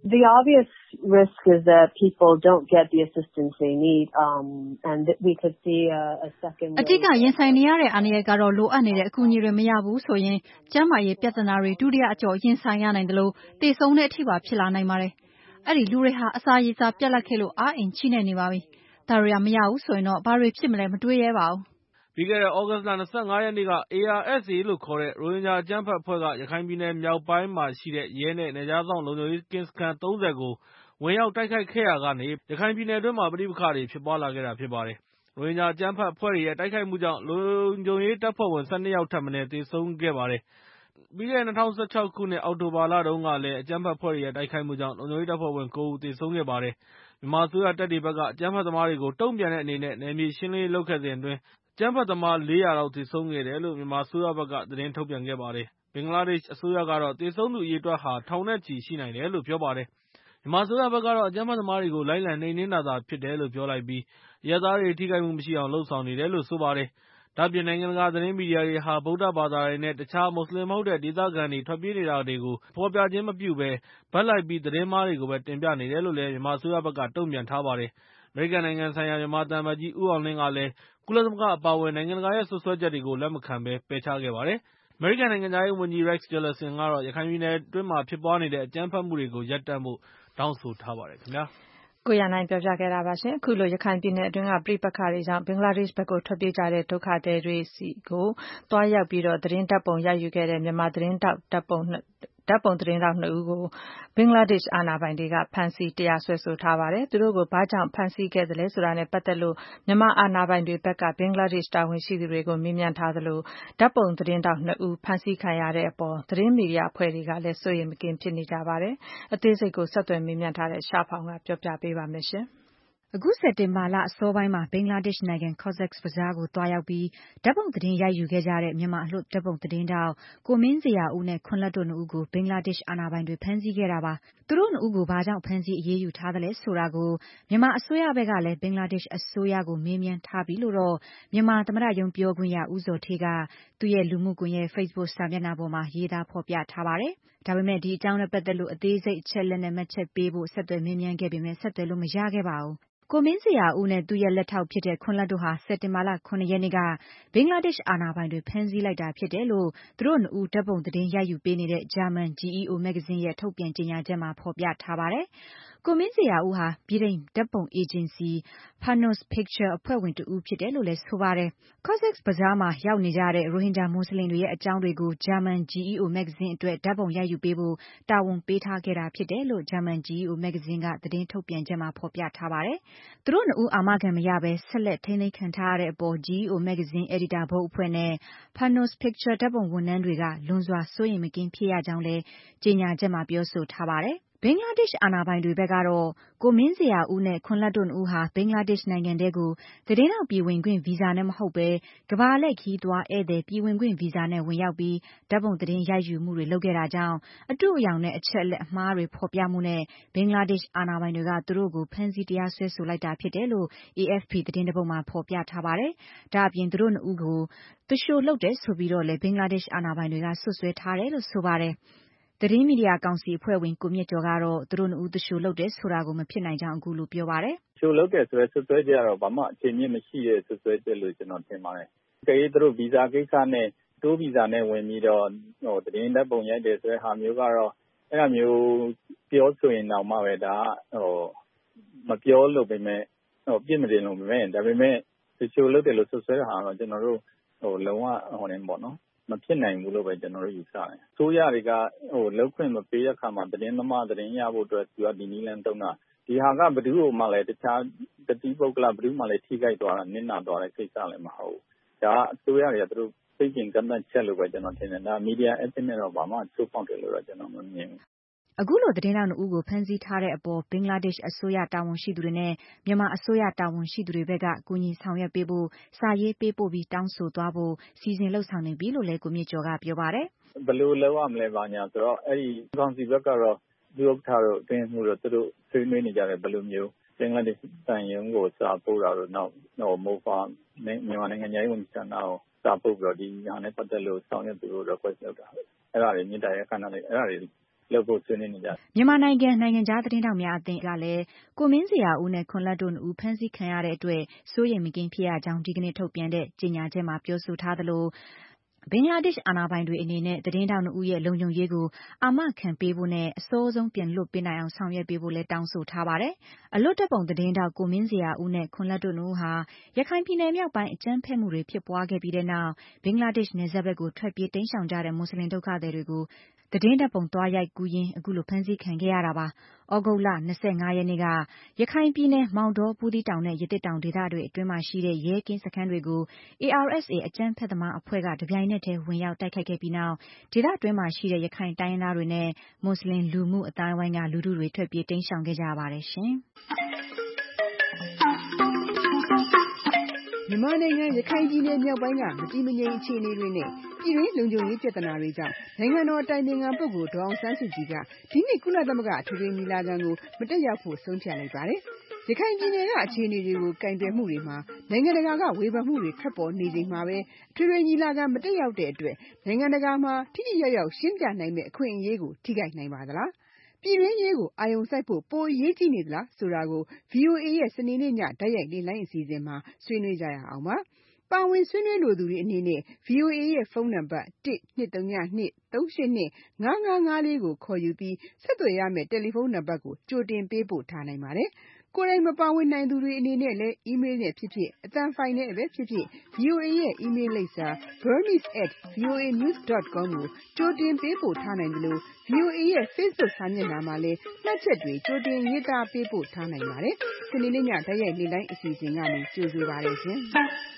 The obvious risk is that people don't get the assistance they need, um, and we could see a, a second wave. အဓိကရင်ဆိုင်နေရတဲ့အန္တရာယ်ကတော့လိုအပ်နေတဲ့အကူအညီတွေမရဘူးဆိုရင်ကျန်းမာရေးပြဿနာတွေဒုတိယအကျော့ရင်ဆိုင်ရနိုင်တယ်လို့တည်ဆုံးတဲ့အထိပါဖြစ်လာနိုင်ပါတယ်။အဲ့ဒီလူတွေဟာအစာရေစာပြတ်လတ်ခဲ့လို့အားအင်ချိနေနေပါပြီ။ဒါတွေကမရဘူးဆိုရင်တော့ဘာတွေဖြစ်မလဲမတွေးရဲပါဘူး။ပြီးခဲ့တဲ့ သြဂုတ်လ ၂၅ ရက်နေ့က A R S A လို့ခေါ်တဲ့ရိုဟင်ဂျာအကြမ်းဖက်အဖွဲ့ကရခိုင်ပြည်နယ်မြောက်ပိုင်းမှာရှိတဲ့ရဲနဲ့နယ်ခြားစောင့်လုံခြုံရေးကင်းစခန်း သုံးဆယ်ကိုဝင်ရောက်တိုက်ခိုက်ခဲ့ရာကနေရခိုင်ပြည်နယ်အတွင်းမှာပဋိပက္ခတွေဖြစ်ပွားလာခဲ့တာဖြစ်ပါတယ်။ရိုဟင်ဂျာအကြမ်းဖက်အဖွဲ့တွေရဲ့တိုက်ခိုက်မှုကြောင့်လုံခြုံရေးတပ်ဖွဲ့ဝင် ၁၂ ယောက်ထက်မနည်းသေဆုံးခဲ့ပါတယ်။ပြီးခဲ့တဲ့ ၂၀၁၆ ခုနှစ်အောက်တိုဘာလတုန်းကလည်းအကြမ်းဖက်အဖွဲ့တွေရဲ့တိုက်ခိုက်မှုကြောင့်လုံခြုံရေးတပ်ဖွဲ့ဝင် ကိုး ဦးသေဆုံးခဲ့ပါတယ်။မြန်မာအစိုးရတပ်တွေဘက်ကအကြမ်းဖက်သမားတွေကိုတုံ့ပြန်တဲ့အနေနဲ့နယ်မြေရှင်းလင်းရေးလုပ်ခဲ့စဉ်အတွင်းအကြမ်းဖက်သမား လေးရာ လောက်သေဆုံးခဲ့တယ်လို့မြန်မာအစိုးရဘက်ကသတင်းထုတ်ပြန်ခဲ့ပါတယ်။ဘင်္ဂလားဒေ့ရှ်အစိုးရကတော့သေဆုံးသူအရေအတွက်ဟာထောင်နဲ့ချီရှိနိုင်တယ်လို့ပြောပါတယ်။မြန်မာအစိုးရဘက်ကတော့အကြမ်းဖက်သမားတွေကိုလိုက်လံနှိမ်နင်းတာသာဖြစ်တယ်လို့ပြောလိုက်ပြီးအရပ်သားတွေထိခိုက်မှုမရှိအောင်လုပ်ဆောင်နေတယ်လို့ဆိုပါတယ်။ဒါ့အပြင်နိုင်ငံတကာသတင်းမီဒီယာတွေဟာဗုဒ္ဓဘာသာတွေနဲ့တခြားမွတ်စလင်မဟုတ်တဲ့ဒေသခံတွေထွက်ပြေးနေတာတွေကိုဖော်ပြခြင်းမပြုဘဲဘက်လိုက်ပြီးသတင်းမှားတွေကိုပဲတင်ပြနေတယ်လို့လည်းမြန်မာအစိုးရဘက်ကတုံ့ပြန်ထားပါတယ်။အမေရိကန်နိုင်ငံဆိုင်ရာမြန်မာသံအမတ်ကြီးဦးအောင်လင်းကလည်းကုလသမဂ္ဂအပါအဝင်နိုင်ငံတကာရဲ့စွပ်စွဲချက်တွေကိုလက်မခံဘဲပယ်ချခဲ့ပါတယ်။အမေရိကန်နိုင်ငံခြားရေးဝန်ကြီး Rex Tillerson ကတော့ရခိုင်ပြည်နယ်အတွင်းမှာဖြစ်ပွားနေတဲ့အကြမ်းဖက်မှုတွေကိုရပ်တန့်ဖို့တောင်းဆိုထားပါတယ်ခင်ဗျာ။ကိုရနိုင်ပြောပြခဲ့တာပါရှင်။အခုလိုရခိုင်ပြည်နယ်အတွင်းကပြိပက္ခတွေကြောင့်ဘင်္ဂလားဒေ့ရှ်ဘက်ကိုထွက်ပြေးကြတဲ့ဒုက္ခသည်တွေစီကိုတွားရောက်ပြီးတော့သတင်းတပ်ပုံရယူခဲ့တဲ့မြန်မာသတင်းတောက်တပ်ပုံဓာတ်ပုံသတင်းတောက်နှစ်ဦးကိုဘင်္ဂလားဒေ့ရှ်အာဏာပိုင်တွေကဖမ်းဆီးတရားစွဲဆိုထားပါတယ်။သူတို့ကိုဘာကြောင့်ဖမ်းဆီးခဲ့သလဲဆိုတာနဲ့ပတ်သက်လို့မြန်မာအာဏာပိုင်တွေဘက်ကဘင်္ဂလားဒေ့ရှ်တာဝန်ရှိသူတွေကိုမေးမြန်းထားသလိုဓာတ်ပုံသတင်းတောက်နှစ်ဦးဖမ်းဆီးခံရတဲ့အပေါ်သတင်းမီဒီယာအဖွဲ့တွေကလည်းစိုးရိမ်မကင်းဖြစ်နေကြပါတယ်။အသေးစိတ်ကိုဆက်သွယ်မေးမြန်းထားတဲ့ရှာဖောင်ကပြောပြပေးပါမယ်ရှင်။အခုစက်တင်ဘာလအစောပိုင်းမှာဘင်္ဂလားဒေ့ရှ်နိုင်ငံ Cox's Bazar ကိုသွားရောက်ပြီးဓာတ်ပုံသတင်းရိုက်ယူခဲ့ကြတဲ့မြန်မာအလွတ်ဓာတ်ပုံသတင်းတောက်ကိုမင်းဇေယျဦးနဲ့ခွန်လတ်တို့နှစ်ဦးကိုဘင်္ဂလားဒေ့ရှ်အာဏာပိုင်တွေဖမ်းဆီးခဲ့တာပါ။သူတို့နှစ်ဦးကိုဘာကြောင့်ဖမ်းဆီးအရေးယူထားသလဲဆိုတာကိုမြန်မာအစိုးရဘက်ကလည်းဘင်္ဂလားဒေ့ရှ်အစိုးရကိုမေးမြန်းထားပြီလို့တော့မြန်မာသမ္မတရုံးပြောခွင့်ရဦးဇော်ဌေးကသူ့ရဲ့လူမှုကွန်ရက် Facebook စာမျက်နှာပေါ်မှာရေးသားဖော်ပြထားပါတယ်။ဒါပေမဲ့ဒီအကြောင်းနဲ့ပတ်သက်လို့အသေးစိတ်အချက်လက်နဲ့မှတ်ချက်ပေးဖို့ဆက်သွယ်မေးမြန်းခဲ့ပေမဲ့ဆက်သွယ်လို့မရခဲ့ပါဘူး။ကိုမင်းဇေယျဦးနဲ့သူ့ရဲ့လက်ထောက်ဖြစ်တဲ့ခွန်လတ်တို့ဟာစက်တင်ဘာလ ခုနှစ်ရက်နေ့ကဘင်္ဂလားဒေ့ရှ်အာဏာပိုင်တွေဖမ်းဆီးလိုက်တာဖြစ်တယ်လို့သူတို့နှစ်ဦးဓာတ်ပုံသတင်းရိုက်ယူပေးနေတဲ့ဂျာမန် G E O မဂ္ဂဇင်းရဲ့ထုတ်ပြန်ကြေညာချက်မှာဖော်ပြထားပါတယ်။ကိုမင်းဇေယျဦးဟာဗြိတိန်ဓာတ်ပုံအေဂျင်စီ Panos Pictures အဖွဲ့ဝင်တဦးဖြစ်တယ်လို့လည်းဆိုပါတယ်။ Cox's Bazar မှာရောက်နေကြတဲ့ရိုဟင်ဂျာမွတ်စလင်တွေရဲ့အကြောင်းတွေကိုဂျာမန် G E O မဂ္ဂဇင်းအတွက်ဓာတ်ပုံရိုက်ယူပေးဖို့တာဝန်ပေးထားခဲ့တာဖြစ်တယ်လို့ဂျာမန် G E O မဂ္ဂဇင်းကသတင်းထုတ်ပြန်ချက်မှာဖော်ပြထားပါတယ်။သူတို့နှစ်ဦးအာမခံမရဘဲဆက်လက်ထိန်းသိမ်းခံထားရတဲ့အပေါ် G E O မဂ္ဂဇင်းအယ်ဒီတာဘုတ်အဖွဲ့နဲ့ Panos Pictures ဓာတ်ပုံဝန်ထမ်းတွေကလွန်စွာစိုးရိမ်မကင်းဖြစ်ရကြောင်းလည်းကြေညာချက်မှာပြောဆိုထားပါတယ်။ဘင်္ဂလားဒေ့ရှ်အာဏာပိုင်တွေဘက်ကတော့ကိုမင်းဇေယျဦးနဲ့ခွန်လတ်တို့နှစ်ဦးဟာဘင်္ဂလားဒေ့ရှ်နိုင်ငံထဲကိုသတင်းထောက်ပြည်ဝင်ခွင့်ဗီဇာနဲ့မဟုတ်ဘဲကမ္ဘာလှည့်ခရီးသွားဧည့်သည်ပြည်ဝင်ခွင့်ဗီဇာနဲ့ဝင်ရောက်ပြီးဓာတ်ပုံသတင်းရိုက်ယူမှုတွေလုပ်ခဲ့တာကြောင့်အတုအယောင်နဲ့အချက်အလက်အမှားတွေဖော်ပြမှုနဲ့ဘင်္ဂလားဒေ့ရှ်အာဏာပိုင်တွေကသူတို့ကိုဖမ်းဆီးတရားစွဲဆိုလိုက်တာဖြစ်တယ်လို့ A F P သတင်းတစ်ပုဒ်မှာဖော်ပြထားပါတယ်။ဒါအပြင်သူတို့နှစ်ဦးကိုသူလျှိုလုပ်တယ်ဆိုပြီးတော့လည်းဘင်္ဂလားဒေ့ရှ်အာဏာပိုင်တွေကဆွဆွဲထားတယ်လို့ဆိုပါတယ်။သတင်းမီဒီယာကောင်စီအဖွဲ့ဝင်ကိုမြင့်ကျော်ကတော့သူတို့နှစ်ဦးသူလျှိုလုပ်တယ်ဆိုတာကိုမဖြစ်နိုင်ကြောင်းအခုလိုပြောပါတယ်။လျှိုလုပ်တယ်ဆိုတဲ့ဆွဆွဲချက်ကတော့ဘာမှအခြေမြင့်မရှိတဲ့ဆွဆွဲချက်လို့ကျွန်တော်ထင်ပါတယ်။ကြေးသူတို့ဗီဇာကိစ္စနဲ့တိုးဗီဇာနဲ့ဝင်ပြီးတော့ဟိုသတင်းတပ်ပုံရိုက်တယ်ဆိုတဲ့ဟာမျိုးကတော့အဲ့လိုမျိုးပြောဆိုရင်တော့မှပဲဒါဟိုမပြောလို့ပဲမဲ့ဟိုပြစ်မတင်လို့ပဲမဲ့ဒါပေမဲ့လျှိုလုပ်တယ်လို့ဆွဆွဲတဲ့ဟာတော့ကျွန်တော်တို့ဟိုလုံးဝဟိုနေပေါ့နော်မဖြစ်နိုင်ဘူးလို့ပဲကျွန်တော်တို့ယူဆတယ်။ဆိုရတွေကဟိုလောက်ခွင့်မပေးတဲ့အခါမှာသတင်းသမားသတင်းရဖို့အတွက်သူကဒီနည်းလမ်းတုံးတာဒီဟာကဘယ်သူ့မှလည်းတခြားတတိပုဂ္ဂလဘယ်သူမှလည်းထိခိုက်သွားတာနစ်နာသွားတဲ့ကိစ္စလည်းမဟုတ်ဘူး။ဒါအစိုးရတွေကသူတို့သိကျင်ကန့်သတ်ချက်လို့ပဲကျွန်တော်ထင်တယ်။ဒါမီဒီယာအက်တစ်နဲ့တော့ဘာမှချိုးဖောက်တယ်လို့တော့ကျွန်တော်မမြင်ဘူး။အခုလိုသတင်းတောက်နှစ်ဦးကိုဖမ်းဆီးထားတဲ့အပေါ်ဘင်္ဂလားဒေ့ရှ်အစိုးရတာဝန်ရှိသူတွေနဲ့မြန်မာအစိုးရတာဝန်ရှိသူတွေဘက်ကကူညီဆောင်ရွက်ပေးဖို့စာရေးပေးပို့ပြီးတောင်းဆိုသွားဖို့စီစဉ်လှုပ်ဆောင်နေပြီလို့လည်းကိုမြင့်ကျော်ကပြောပါတယ်။ဘယ်လိုလုပ်ရမလဲပါညာဆိုတော့အဲ့ဒီကောင်စီဘက်ကတော့ဒီဥက္ကဋ္ဌတို့အတွင်းမှုတို့သူတို့ဆွေးနွေးနေကြတယ်ဘယ်လိုမျိုးဘင်္ဂလားဒေ့ရှ်တန်ယုံကိုစာပို့တာတို့နောက်ဟိုမိုဖာမြန်မာနိုင်ငံရေးဝန်ကြီးဌာနကိုစာပို့ပြီးတော့ဒီညာနဲ့ပတ်သက်လို့ဆောင်ရွက်သူတို့ request လုပ်တာအဲ့ဒါတွေမြင့်တိုင်ရခဏလေးအဲ့ဒါတွေလလုပ်ဖို့ဆွေးနွေးနေကြတယ်။မြန်မာနိုင်ငံနိုင်ငံခြားသတင်းထောက်များအသင်းကလည်းကိုမင်းဇေယျဦးနဲ့ခွန်လတ်တို့နှစ်ဦးဖမ်းဆီးခံရတဲ့အတွက်စိုးရိမ်မကင်းဖြစ်ရကြောင်းဒီကနေ့ထုတ်ပြန်တဲ့ကြေညာချက်မှာပြောဆိုထားသလိုဘင်္ဂလားဒေ့ရှ်အာဏာပိုင်တွေအနေနဲ့သတင်းထောက်နှစ်ဦးရဲ့လုံခြုံရေးကိုအာမခံပေးဖို့နဲ့အစောဆုံးပြန်လွှတ်ပေးနိုင်အောင်ဆောင်ရွက်ပေးဖို့လည်းတောင်းဆိုထားပါတယ်။အလွတ်တပ်ပုံသတင်းထောက်ကိုမင်းဇေယျဦးနဲ့ခွန်လတ်တို့နှစ်ဦးဟာရခိုင်ပြည်နယ်မြောက်ပိုင်းအကြမ်းဖက်မှုတွေဖြစ်ပွားခဲ့ပြီးတဲ့နောက်ဘင်္ဂလားဒေ့ရှ်နယ်စပ်ဘက်ကိုထွက်ပြေးတိမ်းရှောင်ကြတဲ့မွတ်စလင်ဒုက္ခသည်တွေကိုသတင်းတပ်ပုံသွားရိုက်ကူးရင်းအခုလိုဖမ်းဆီးခံခဲ့ရတာပါ။ဩဂုတ်လ၂၅ရက်နေ့ကရခိုင်ပြည်နယ်မောင်တော၊ဘူးသီးတောင်နဲ့ရသေ့တောင်ဒေသတွေအတွင်းမှာရှိတဲ့ရဲကင်းစခန်းတွေကို အေအာရ်အက်စ်အေ အကြမ်းဖက်သမားအဖွဲ့ကတပြိုင်နက်တည်းဝင်ရောက်တိုက်ခိုက်ခဲ့ပြီးနောက်ဒေသအတွင်းမှာရှိတဲ့ရခိုင်တိုင်းရင်းသားတွေနဲ့မွတ်စလင်လူမှုအသိုင်းအဝိုင်းကလူထုတွေထွက်ပြေးတိမ်းရှောင်ခဲ့ကြပါတယ်ရှင်။မြန်မာနိုင်ငံရခိုင်ပြည်နယ်မြောက်ပိုင်းကမတည်မငြိမ်အခြေအနေတွေနဲ့ပြည်တွင်းလုံခြုံရေးပြဿနာတွေကြောင့်နိုင်ငံတော်အတိုင်ပင်ခံပုဂ္ဂိုလ်ဒေါ်အောင်ဆန်းစုကြည်ကဒီနှစ်ကုလသမဂ္ဂအထွေထွေညီလာခံကိုမတက်ရောက်ဖို့ဆုံးဖြတ်လိုက်ပါတယ်။ရခိုင်ပြည်နယ်ကအခြေအနေတွေကိုကင်တွယ်မှုတွေမှာနိုင်ငံတကာကဝေဖန်မှုတွေထွက်ပေါ်နေချိန်မှာပဲအထွေထွေညီလာခံမတက်ရောက်တဲ့အတွက်နိုင်ငံတကာမှာထိထိရောက်ရောက်ရှင်းပြနိုင်မယ့်အခွင့်အရေးကိုထိခိုက်နိုင်ပါသလား။ပြည်တွင်းရေးကိုအာရုံစိုက်ဖို့ပိုအရေးကြီးနေသလားဆိုတာကို ဗွီအိုအေ ရဲ့စနေနေ့ညတိုက်ရိုက်လေ့လာအစီအစဉ်မှာဆွေးနွေးကြရအောင်ပါ။ပါဝင်ဆွေးနွေးလိုသူတွေအနေနဲ့ ဗွီအိုအေ ရဲ့ဖုန်းနံပါတ်တစ်နှစ်သုံး၂နှစ်သုံးရှစ်နှစ်ငါးငါးငါးလေးကိုခေါ်ယူပြီးဆက်သွယ်ရမယ့်တယ်လီဖုန်းနံပါတ်ကိုကြိုတင်ပေးပို့ထားနိုင်ပါတယ်။ကိုယ်တိုင်မပါဝင်နိုင်သူတွေအနေနဲ့လည်းအီးမေးလ်နဲ့ဖြစ်ဖြစ်အသံဖိုင်နဲ့ပဲဖြစ်ဖြစ် ဗွီအိုအေ ရဲ့အီးမေးလ်လိပ်စာ burmese at voanews dot com ကိုကြိုတင်ပေးပို့ထားနိုင်သလို ဗွီအိုအေ ရဲ့ Facebook စာမျက်နှာမှာလည်းမှတ်ချက်တွေကြိုတင်ရေးသားပေးပို့ထားနိုင်ပါတယ်။စနေနေ့ညတိုက်ရိုက်လေ့လာအစီအစဉ်ကနေကြိုဆိုပါရစေ။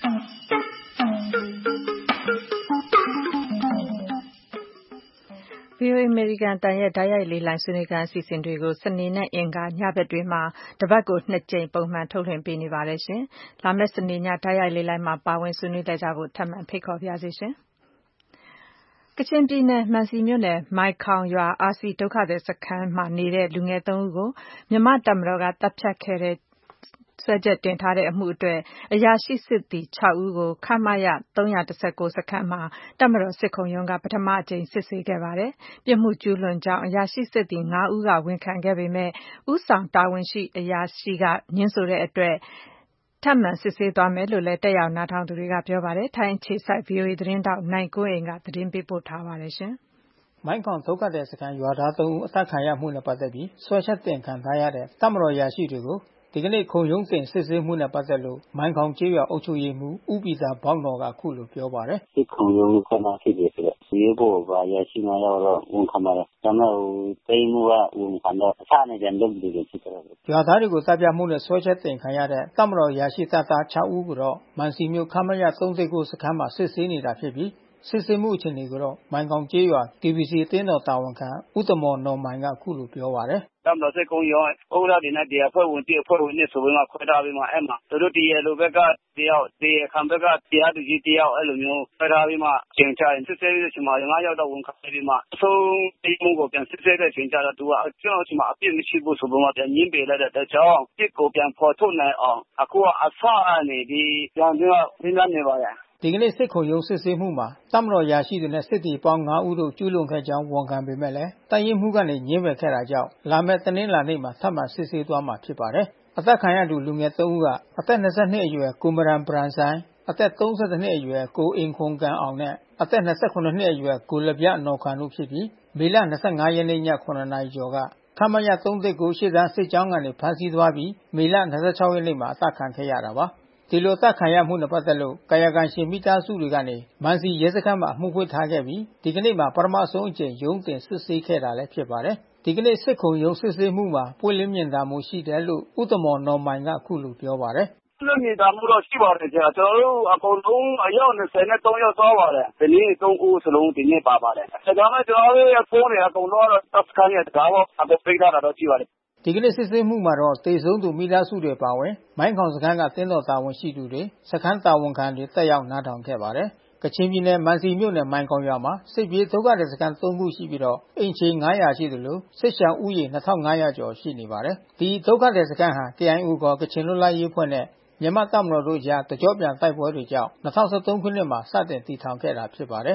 ဗွီအိုအေအမေရိကန်အသံရဲ့တိုက်ရိုက်လေ့လာဆွေးနွေးခန်းအစီအစဉ်တွေကိုစနေနဲ့အင်္ဂါညဘက်တွေမှာတပတ်ကိုနှစ်ကြိမ်ပုံမှန်ထုတ်လွှင့်ပေးနေပါတယ်ရှင်။လာမယ့်စနေညတိုက်ရိုက်လေ့လာမှာပါဝင်ဆွေးနွေးကြဖို့ထပ်မံဖိတ်ခေါ်ပါရစေရှင်။ကချင်ပြည်နယ်မံစီမြို့နယ်မိုင်ခေါင်ရွာအာစီဒုက္ခသည်စခန်းမှာနေတဲ့လူငယ်သုံးဦးကိုမြန်မာ့တပ်မတော်ကတပ်ဖြတ်ခဲ့တဲ့စွဲချက်တင်ထားတဲ့အမှုအတွက်အရာရှိစစ်သည်၆ဦးကိုခမရ၃၁၉စခန်းမှာတပ်မတော်စစ်ခုံရုံးကပထမအကြိမ်စစ်ဆေးခဲ့ပါတယ်။ပြစ်မှုကျူးလွန်ကြောင်းအရာရှိစစ်သည်၅ဦးကဝန်ခံခဲ့ပေမဲ့ဦးဆောင်တာဝန်ရှိအရာရှိကငြင်းဆိုတဲ့အတွက်ထပ်မံစစ်ဆေးသွားမယ်လို့လည်းတက်ရောက်နားထောင်သူတွေကပြောပါတယ်။ထိုင်းအခြေစိုက် ဗွီအိုအေသတင်းထောက်နိုင်ကွန်းအိန်ကသတင်းပေးပို့ထားပါတယ်ရှင်။မိုင်းခေါင်ဒုက္ခသည်စခန်းရွာသားသုံးဦးအသက်ခံရမှုနဲ့ပတ်သက်ပြီးဆွဲချက်တင်ခံထားရတဲ့တပ်မတော်အရာရှိတွေကိုဒီကနေ့ခုံရုံးတင်စစ်ဆေးမှုနဲ့ပတ်သက်လို့မိုင်းခေါင်ကျေးရွာအုပ်ချုပ်ရေးမှူးဦးပီတာဘောက်နော်ကအခုလိုပြောပါတယ်။စစ်ခုံရုံးကမှဖြစ်တယ်ဆိုတော့ရေပေါ်ကရရှိမှတော့ဝန်ခံပါတယ်။ဒါမှမဟုတ်တိမ်မှုကဝန်ခံတော့အဆနဲ့ပြန်လုပ်ပြီးဖြစ်တယ်။ရွာသားတွေကိုတပ်ပြမှုနဲ့ဆွဲချက်တင်ခံရတဲ့တပ်မတော်အရာရှိတပ်သား၆ဦးကိုတော့မန်စီမြို့ခမရ၃၁၉စခန်းမှာစစ်ဆေးနေတာဖြစ်ပြီးစစ်ဆေးမှုအခြေအနေကိုတော့မိုင်ကောင်ကျေးရွာ ကေ ဘီ စီ အသင်းတော်တာဝန်ခံဦးတမော်နော်မိုင်ကအခုလိုပြောပါတယ်။တပ်မတော်စစ်ကုန်းရောဥက္ကဋ္ဌတွေနဲ့တရားဖွဲ့ဝင်တစ်အဖွဲ့ဝင်နဲ့ဆိုပြီးမှခွဲထားပြီးမှအဲ့မှာသူတို့တရားလိုဘက်ကတယောက်တရားခံဘက်ကတရားသူကြီးတယောက်အဲ့လိုမျိုးခွဲထားပြီးမှချိန်ချရင်စစ်ဆေးရချိန်မှာငါးယောက်တော့ဝန်ခံပြီးမှအဆုံးတိမှုကိုပြန်စစ်ဆေးတဲ့ချိန်ကျတော့သူကကျွန်တော်ချိန်မှာအပြစ်မရှိဘူးဆိုပြီးမှပြန်ညင်းပယ်လိုက်တဲ့ကြောင့်တစ်ကိုပြန်ဖော်ထုတ်နိုင်အောင်အခုကအဆအနေဒီပြန်ပြီးတော့ပြင်းနေပါရဲ့ဒီကနေ့စစ်ခုံရုံးစစ်ဆေးမှုမှာတပ်မတော်ရာရှိတွေနဲ့စစ်တီပေါင်း၅ဦးတို့ကျူးလွန်ခဲ့ကြောင်းဝန်ခံပေမဲ့လည်းတပ်ရင်းမှုကနေညှင်းပယ်ခဲ့တာကြောင့်လာမယ့်တနင်္လာနေ့မှာထပ်မံစစ်ဆေးသွားမှာဖြစ်ပါတယ်။အသက်ခံရသူလူငယ်သုံးဦးကအသက်၂၂အရွယ်ကိုမရန်ပရန်ဆိုင်အသက်၃၁နှစ်အရွယ်ကိုအင်ခွန်ကန်အောင်နဲ့အသက်၂၇နှစ်အရွယ်ကိုလပြနော်ခံတို့ဖြစ်ပြီးမေလ၂၅ရက်နေ့ည၇နာရီကျော်ကခမရ၃၁၉ရှစ်တန်းစစ်ကြောင်းကနေဖမ်းဆီးသွားပြီးမေလ၂၆ရက်နေ့မှာအသက်ခံခဲ့ရတာပါ။ဒီလိုသက်ခံရမှုနဲ့ပတ်သက်လို့ကာယကံရှင်မိသားစုတွေကနေမန်စီရဲစခန်းမှာအမှုဖွင့်ထားခဲ့ပြီးဒီကနေ့မှာပထမဆုံးအကြိမ်ရုံးတင်စစ်ဆေးခဲ့တာလည်းဖြစ်ပါတယ်။ဒီကနေ့စစ်ခုံရုံးစစ်ဆေးမှုမှာပွင့်လင်းမြင်သာမှုရှိတယ်လို့ဦးတမော်နော်မိုင်ကအခုလိုပြောပါတယ်။လွတ်မြင်သာမှုတော့ရှိပါတယ်ကြာကျွန်တော်တို့အကုန်လုံးအယောက်၂၃ယောက်သွားပါတယ်ဒီနေ့သုံးဦးစလုံးဒီနေ့ပါပါတယ်ဒါကြောင့်ကျွန်တော်တို့ရဲ့ဖုန်းတွေအကုန်လုံးတော့တပ်စခန်းရဲ့ဒါတော့အပေါ်ပိတ်ထားတာတော့ရှိပါတယ်ဒီကနေ့စစ်ဆေးမှုမှာတော့တေဆုံးသူမိသားစုတွေပါဝင်မိုင်းခေါင်စခန်းကတင်းတော်တာဝန်ရှိသူတွေစခန်းတာဝန်ခံတွေတက်ရောက်နားထောင်ခဲ့ပါတယ်။ကချင်ပြည်နယ်မန်စီမြို့နယ်မိုင်းခေါင်ရွာမှာစစ်ပြေးဒုက္ခသည်စခန်းသုံးခုရှိပြီးတော့အိမ်ခြေ၅ရာရှိသလိုစစ်ရှောင်ဦးရေ၂၅၀၀ကျော်ရှိနေပါတယ်။ဒီဒုက္ခသည်စခန်းဟာ ကေအိုင်အို ခေါ်ကချင်လွတ်လပ်ရေးအဖွဲ့နဲ့မြန်မာ့တပ်မတော်တို့ကြားတကြောပြန်တိုက်ပွဲတွေကြောင့်၂၀၁၃ခုနှစ်မှာစတင်တည်ထောင်ခဲ့တာဖြစ်ပါတယ်။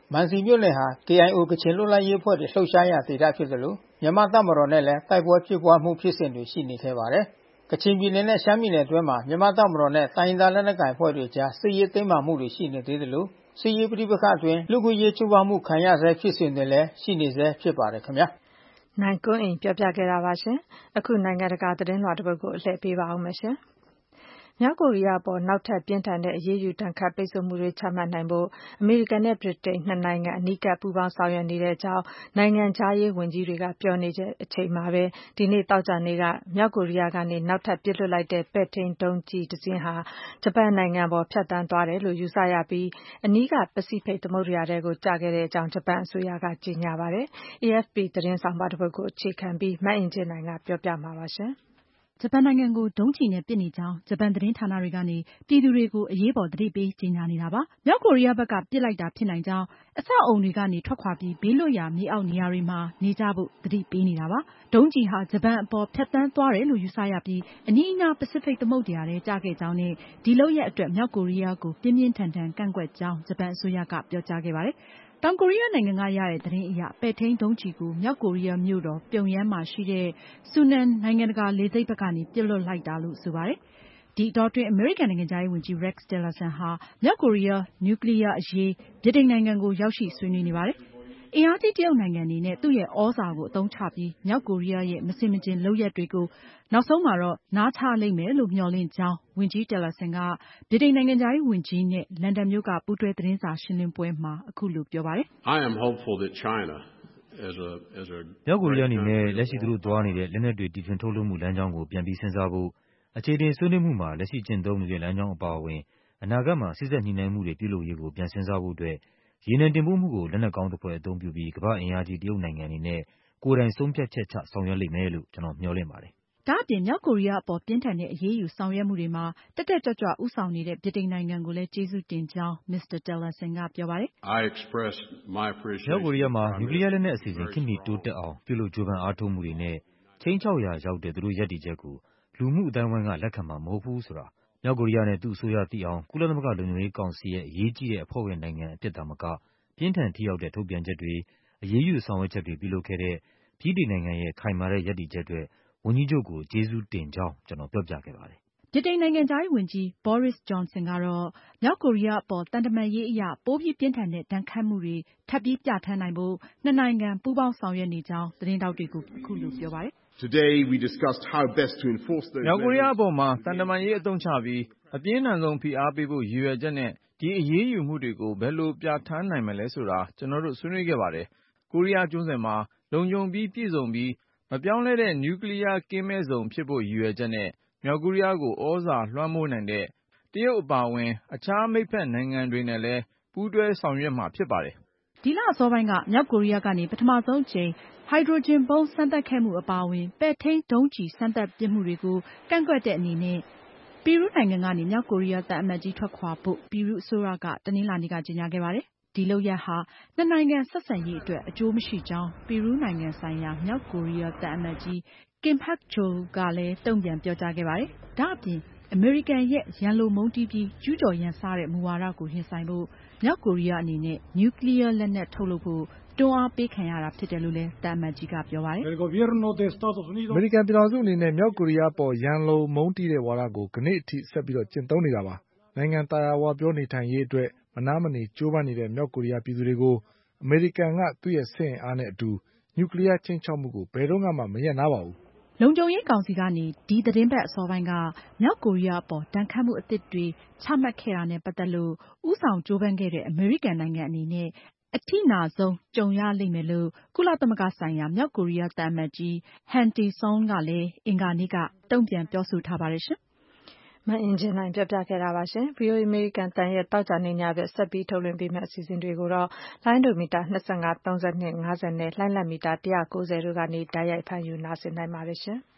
မန်စီမြို့နယ်ဟာ ကေအိုင်အို ကချင်လွတ်လပ်ရေးအဖွဲ့တွေလှုပ်ရှားရာဒေသဖြစ်သလိုမြန်မာတပ်မတော်နဲ့လည်းတိုက်ပွဲဖြစ်ပွားမှုဖြစ်စဉ်တွေရှိနေခဲ့ပါတယ်။ကချင်ပြည်နယ်နဲ့ရှမ်းပြည်နယ်အတွင်းမှာမြန်မာတပ်မတော်နဲ့တိုင်းရင်းသားလက်နက်ကိုင်အဖွဲ့တွေကြားစစ်ရေးတင်းမာမှုတွေရှိနေသေးသလိုစစ်ရေးပဋိပက္ခအတွင်းလူ့အခွင့်အရေးချိုးဖောက်မှုခံရဆဲဖြစ်စဉ်တွေလည်းရှိနေဆဲဖြစ်ပါတယ်ခင်ဗျာ။နိုင်ကွန်းအိမ်ပြောပြခဲ့တာပါရှင်။အခုနိုင်ငံတကာသတင်းလွှာတစ်ပုဒ်ကိုအလှည့်ပေးပါအောင်မယ်ရှင်။မြောက်ကိုရီးယားပေါ်နောက်ထပ်ပြင်းထန်တဲ့အရေးယူဒဏ်ခတ်ပိတ်ဆို့မှုတွေချမှတ်နိုင်ဖို့အမေရိကန်နဲ့ဗြိတိန်နှစ်နိုင်ငံအနီးကပ်ပူးပေါင်းဆောင်ရွက်နေတဲ့အကြောင်းနိုင်ငံခြားရေးဝန်ကြီးတွေကပြောနေတဲ့အချိန်မှာပဲဒီနေ့သောကြာနေ့ကမြောက်ကိုရီးယားကနေနောက်ထပ်ပစ်လွှတ်လိုက်တဲ့ပဲ့ထိန်းဒုံးကျည်တစ်စင်းဟာဂျပန်နိုင်ငံပေါ်ဖြတ်တန်းသွားတယ်လို့ယူဆရပြီးအနီးကပစိဖိတ်သမုဒ္ဒရာထဲကိုကျခဲ့တဲ့အကြောင်းဂျပန်အစိုးရကကြေညာပါတယ်။ A F P သတင်းဆောင်ပါတစ်ပုဒ်ကိုအခြေခံပြီးမအင်ကြင်းနိုင်ကပြောပြမှာပါရှင်။ဂျပန်နိုင်ငံကိုဒုံးကျည်နဲ့ပစ်နေကြောင်းဂျပန်သတင်းဌာနတွေကနေပြည်သူတွေကိုအရေးပေါ်သတိပေးကြေညာနေတာပါ။မြောက်ကိုရီးယားဘက်ကပစ်လိုက်တာဖြစ်နိုင်ကြောင်းအဆောက်အုံတွေကနေထွက်ခွာပြီးဘေးလွတ်ရာမြေအောက်နေရာတွေမှာနေကြဖို့သတိပေးနေတာပါ။ဒုံးကျည်ဟာဂျပန်အပေါ်ဖြတ်တန်းသွားတယ်လို့ယူဆရပြီးအနီးအနားပစိဖိတ်သမုဒ္ဒရာထဲကျခဲ့ကြောင်းနဲ့ဒီလုပ်ရပ်အတွက်မြောက်ကိုရီးယားကိုပြင်းပြင်းထန်ထန်ကန့်ကွက်ကြောင်းဂျပန်အစိုးရကပြောကြားခဲ့ပါတယ်။တောင်ကိုရီးယားနိုင်ငံကရတဲ့သတင်းအရပဲ့ထိန်းဒုံးကျည်ကိုမြောက်ကိုရီးယားမြို့တော်ပြုံယမ်းမှာရှိတဲ့ဆူနန်နိုင်ငံတကာလေဆိပ်ဘက်ကနေပစ်လွှတ်လိုက်တာလို့ဆိုပါတယ်။ဒီအတောအတွင်းအမေရိကန်နိုင်ငံခြားရေးဝန်ကြီး Rex Tillerson ဟာမြောက်ကိုရီးယားနျူကလ িয়ার အရေးဗြိတိန်နိုင်ငံကိုရောက်ရှိဆွေးနွေးနေပါတယ်။အင်အားကြီးတရုတ်နိုင်ငံအနေနဲ့သူ့ရဲ့သြဇာကိုအသုံးချပြီးမြောက်ကိုရီးယားရဲ့မဆင်မခြင်လုပ်ရပ်တွေကိုနောက်ဆုံးမှာတော့နားချလိမ့်မယ်လို့မျှော်လင့်ကြောင်းဝန်ကြီး Tillerson ကဗြိတိန်နိုင်ငံခြားရေးဝန်ကြီးနဲ့လန်ဒန်မြို့ကပူးတွဲသတင်းစာရှင်းလင်းပွဲမှာအခုလိုပြောပါတယ်။ I am hopeful that China as a as a မြောက်ကိုရီးယားအနေနဲ့လက်ရှိသူတို့သွားနေတဲ့လက်နက်တွေတီထွင်ထုတ်လုပ်မှုလမ်းကြောင်းကိုပြန်ပြီးစဉ်းစားဖို့အခြေတင်ဆွေးနွေးမှုမှာလက်ရှိကျင့်သုံးနေတဲ့လမ်းကြောင်းအပါအဝင်အနာဂတ်မှာစစ်ဆက်ညှိနှိုင်းမှုတွေပြုလုပ်ရေးကိုပြန်စဉ်းစားဖို့အတွက်ရေနံတင်ပို့မှုကိုလက်နက်ကောင်းတစ်ဖွဲ့အသုံးပြုပြီးကမ္ဘာ့အင်အားကြီးတရုတ်နိုင်ငံအနေနဲ့ကိုယ်တိုင်ဆုံးဖြတ်ချက်ချဆောင်ရွက်လိမ့်မယ်လို့ကျွန်တော်မျှော်လင့်ပါတယ်။ဒါ့အပြင်မြောက်ကိုရီးယားအပေါ်ပြင်းထန်တဲ့အရေးယူဆောင်ရွက်မှုတွေမှာတက်တက်ကြွကြွဦးဆောင်နေတဲ့ဗြိတိန်နိုင်ငံကိုလည်းကျေးဇူးတင်ကြောင်း မစ္စတာ Tillerson ကပြောပါတယ်။ I express my appreciation မြောက်ကိုရီးယားမှာနျူကလ িয়ার လက်နက်အစီအစဉ်ခေတ်မီတိုးတက်အောင်ပြုလုပ်ကြိုးပမ်းအားထုတ်မှုတွေနဲ့ခြိမ်းခြောက်ရာရောက်တဲ့သူတို့ရပ်တည်ချက်ကိုလူမှုအသိုင်းအဝိုင်းကလက်ခံမှာမဟုတ်ဘူးဆိုတာမြောက်ကိုရီးယားနဲ့သူ့အစိုးရသိအောင်ကုလသမဂ္ဂလုံခြုံရေးကောင်စီရဲ့အရေးကြီးတဲ့အဖွဲ့ဝင်နိုင်ငံအဖြစ်သာမကပြင်းထန်ထိရောက်တဲ့ထုတ်ပြန်ချက်တွေအရေးယူဆောင်ရွက်ချက်တွေပြုလုပ်ခဲ့တဲ့ဗြိတိန်နိုင်ငံရဲ့ခိုင်မာတဲ့ရပ်တည်ချက်အတွက်ဝန်ကြီးချုပ်ကိုကျေးဇူးတင်ကြောင်းကျွန်တော်ပြောပြခဲ့ပါတယ်။ဗြိတိန်နိုင်ငံခြားရေးဝန်ကြီး Boris Johnson ကတော့မြောက်ကိုရီးယားအပေါ်သံတမန်ရေးအရပိုပြီးပြင်းထန်တဲ့ဒဏ်ခတ်မှုတွေထပ်ပြီးပြဌာန်းနိုင်ဖို့နှစ်နိုင်ငံပူးပေါင်းဆောင်ရွက်နေကြောင်းသတင်းထောက်တွေကိုအခုလိုပြောပါတယ်။ Today we discussed how best to enforce those မြောက်ကိုရီးယားအပေါ်မှာသံတမန်ရေးအသုံးချပြီးအပြင်းထန်ဆုံးဖိအားပေးဖို့ရည်ရွယ်ချက်နဲ့ဒီအရေးယူမှုတွေကိုဘယ်လိုပြဌာန်းနိုင်မလဲဆိုတာကျွန်တော်တို့ဆွေးနွေးခဲ့ပါတယ်။ကိုရီးယားကျွန်းဆွယ်မှာလုံခြုံပြီးပြည့်စုံပြီးမပြောင်းလဲတဲ့နျူကလ িয়ার ကင်းမဲ့ဇုံဖြစ်ဖို့ရည်ရွယ်ချက်နဲ့မြောက်ကိုရီးယားကိုသြဇာလွှမ်းမိုးနိုင်တဲ့တရုတ်အပါအဝင်အခြားမိတ်ဖက်နိုင်ငံတွေနဲ့လည်းပူးတွဲဆောင်ရွက်မှာဖြစ်ပါတယ်။ဒီလအစောပိုင်းကမြောက်ကိုရီးယားကနေပထမဆုံးအကြိမ်ဟိုက်ဒရိုဂျင်ဗုံးစမ်းသပ်ခဲ့မှုအပါအဝင်ပဲ့ထိန်းဒုံးကျည်စမ်းသပ်ပစ်မှုတွေကိုကန့်ကွက်တဲ့အနေနဲ့ပီရူးနိုင်ငံကနေမြောက်ကိုရီးယားသံအမတ်ကြီးထွက်ခွာဖို့ပီရူးအစိုးရကတနင်္လာနေ့ကကြေညာခဲ့ပါတယ်။ဒီလုပ်ရပ်ဟာနှစ်နိုင်ငံဆက်ဆံရေးအတွက်အကျိုးမရှိကြောင်းပီရူးနိုင်ငံဆိုင်ရာမြောက်ကိုရီးယားသံအမတ်ကြီး Kim Hak-chol ကလည်းတုံ့ပြန်ပြောကြားခဲ့ပါတယ်။ဒါ့အပြင်အမေရိကန်ရဲ့ရန်လိုမုန်းတီးပြီးကျူးကျော်ရန်စတဲ့မူဝါဒကိုရင်ဆိုင်ဖို့မြောက်ကိုရီးယားအနေနဲ့နျူကလ িয়ার လက်နက်ထုတ်လုပ်ဖို့တွန်းအားပေးခံရတာဖြစ်တယ်လို့လည်းသံအမတ်ကြီးကပြောပါတယ်။အမေရိကန်ပြည်ထောင်စုအနေနဲ့မြောက်ကိုရီးယားပေါ်ရန်လိုမုန်းတီးတဲ့ဝါဒကိုကနေ့အထိဆက်ပြီးကျင့်သုံးနေတာပါ။နိုင်ငံသာယာဝပြောနေထိုင်ရေးအတွက်မနားမနေကြိုးပမ်းနေတဲ့မြောက်ကိုရီးယားပြည်သူတွေကိုအမေရိကန်ကသူ့ရဲ့စစ်အင်အားနဲ့အတူနျူကလ িয়ার ခြိမ်းခြောက်မှုကိုဘယ်တော့မှမရပ်နားပါဘူး။လုံခြုံရေးကောင်စီကနေဒီသတင်းပတ်အစောပိုင်းကမြောက်ကိုရီးယားအပေါ်ဒဏ်ခတ်မှုအသစ်တွေချမှတ်ခဲ့တာနဲ့ပတ်သက်လို့ဦးဆောင်ကြိုးပမ်းခဲ့တဲ့အမေရိကန်နိုင်ငံအနေနဲ့အထိနာဆုံးကြုံရလိမ့်မယ်လို့ကုလသမဂ္ဂဆိုင်ရာမြောက်ကိုရီးယားသံအမတ်ကြီး Han Tae-sung ကလည်းအင်္ဂါနေ့ကတုံ့ပြန်ပြောဆိုထားပါတယ်ရှင်။မအင်ဂျင်နိုင်ပြောပြခဲ့တာပါရှင်။ ဗွီအိုအေအမေရိကန်အသံရဲ့သောကြာနေ့ညဘက်ဆက်ပြီးထုတ်လွှင့်ပေးမယ့်အစီအစဉ်တွေကိုတော့လိုင်းဒိုမီတာ၂၅၊၃၂၊၅၀နဲ့လှိုင်းလတ်မီတာ၁၉၀တို့ကနေတိုက်ရိုက်ဖမ်းယူနားဆင်နိုင်ပါတယ်ရှင်။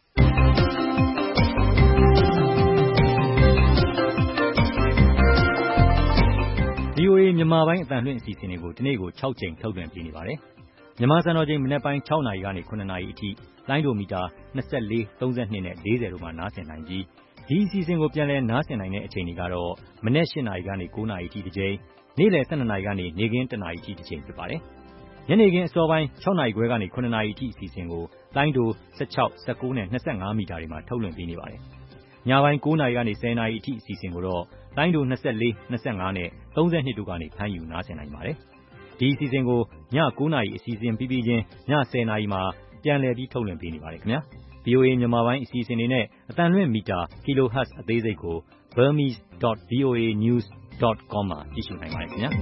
ဗွီအိုအေမြန်မာပိုင်းအသံလွှင့်အစီအစဉ်တွေကိုဒီနေ့ကိုခြောက်ကြိမ်ထုတ်လွှင့်ပေးနေပါတယ်။မြန်မာစံတော်ချိန်မနက်ပိုင်း၆နာရီကနေ၇နာရီအထိလိုင်းဒိုမီတာ၂၄၊၃၂နဲ့၄၀တို့မှာနားဆင်နိုင်ပြီးဒီအစီအစဉ်ကိုပြန်လည်နားဆင်နိုင်တဲ့အချိန်တွေကတော့မနက်၈နာရီကနေ၉နာရီအထိတစ်ကြိမ်ညနေ့လယ် ၁၂ နာရီကနေ နေ့ခင်း တစ်နာရီအထိတစ်ချိန်ဖြစ်ပါတယ်။ညနေခင်းအစောပိုင်း ၆ နာရီခွဲကနေ ၇ နာရီအထိအစီအစဉ်ကိုလိုင်းတို ၁၆, ၁၉ နဲ့ ၂၅ မီတာတွေမှာထုတ်လွှင့်ပေးနေပါတယ်။ညပိုင်း ၉ နာရီကနေ ၁၀ နာရီအထိအစီအစဉ်ကိုတော့လိုင်းတို ၂၄, ၂၅ နဲ့ ၃၂ တို့ကနေဖမ်းယူနားဆင်နိုင်ပါတယ်။ဒီအစီအစဉ်ကိုည ၉ နာရီအစီအစဉ်ပြီးပြီးချင်းည ၁၀ နာရီမှာပြန်လည်ပြီးထုတ်လွှင့်ပေးနေပါတယ်ခင်ဗျာ။ ဗွီအိုအေ မြန်မာပိုင်းအစီအစဉ်တွေနဲ့အသံလွှင့်မီတာ Kilohertz အသေးစိတ်ကို burmese dot voa news dot com မှာကြည့်ရှုနိုင်ပါတယ်ခင်ဗျာ။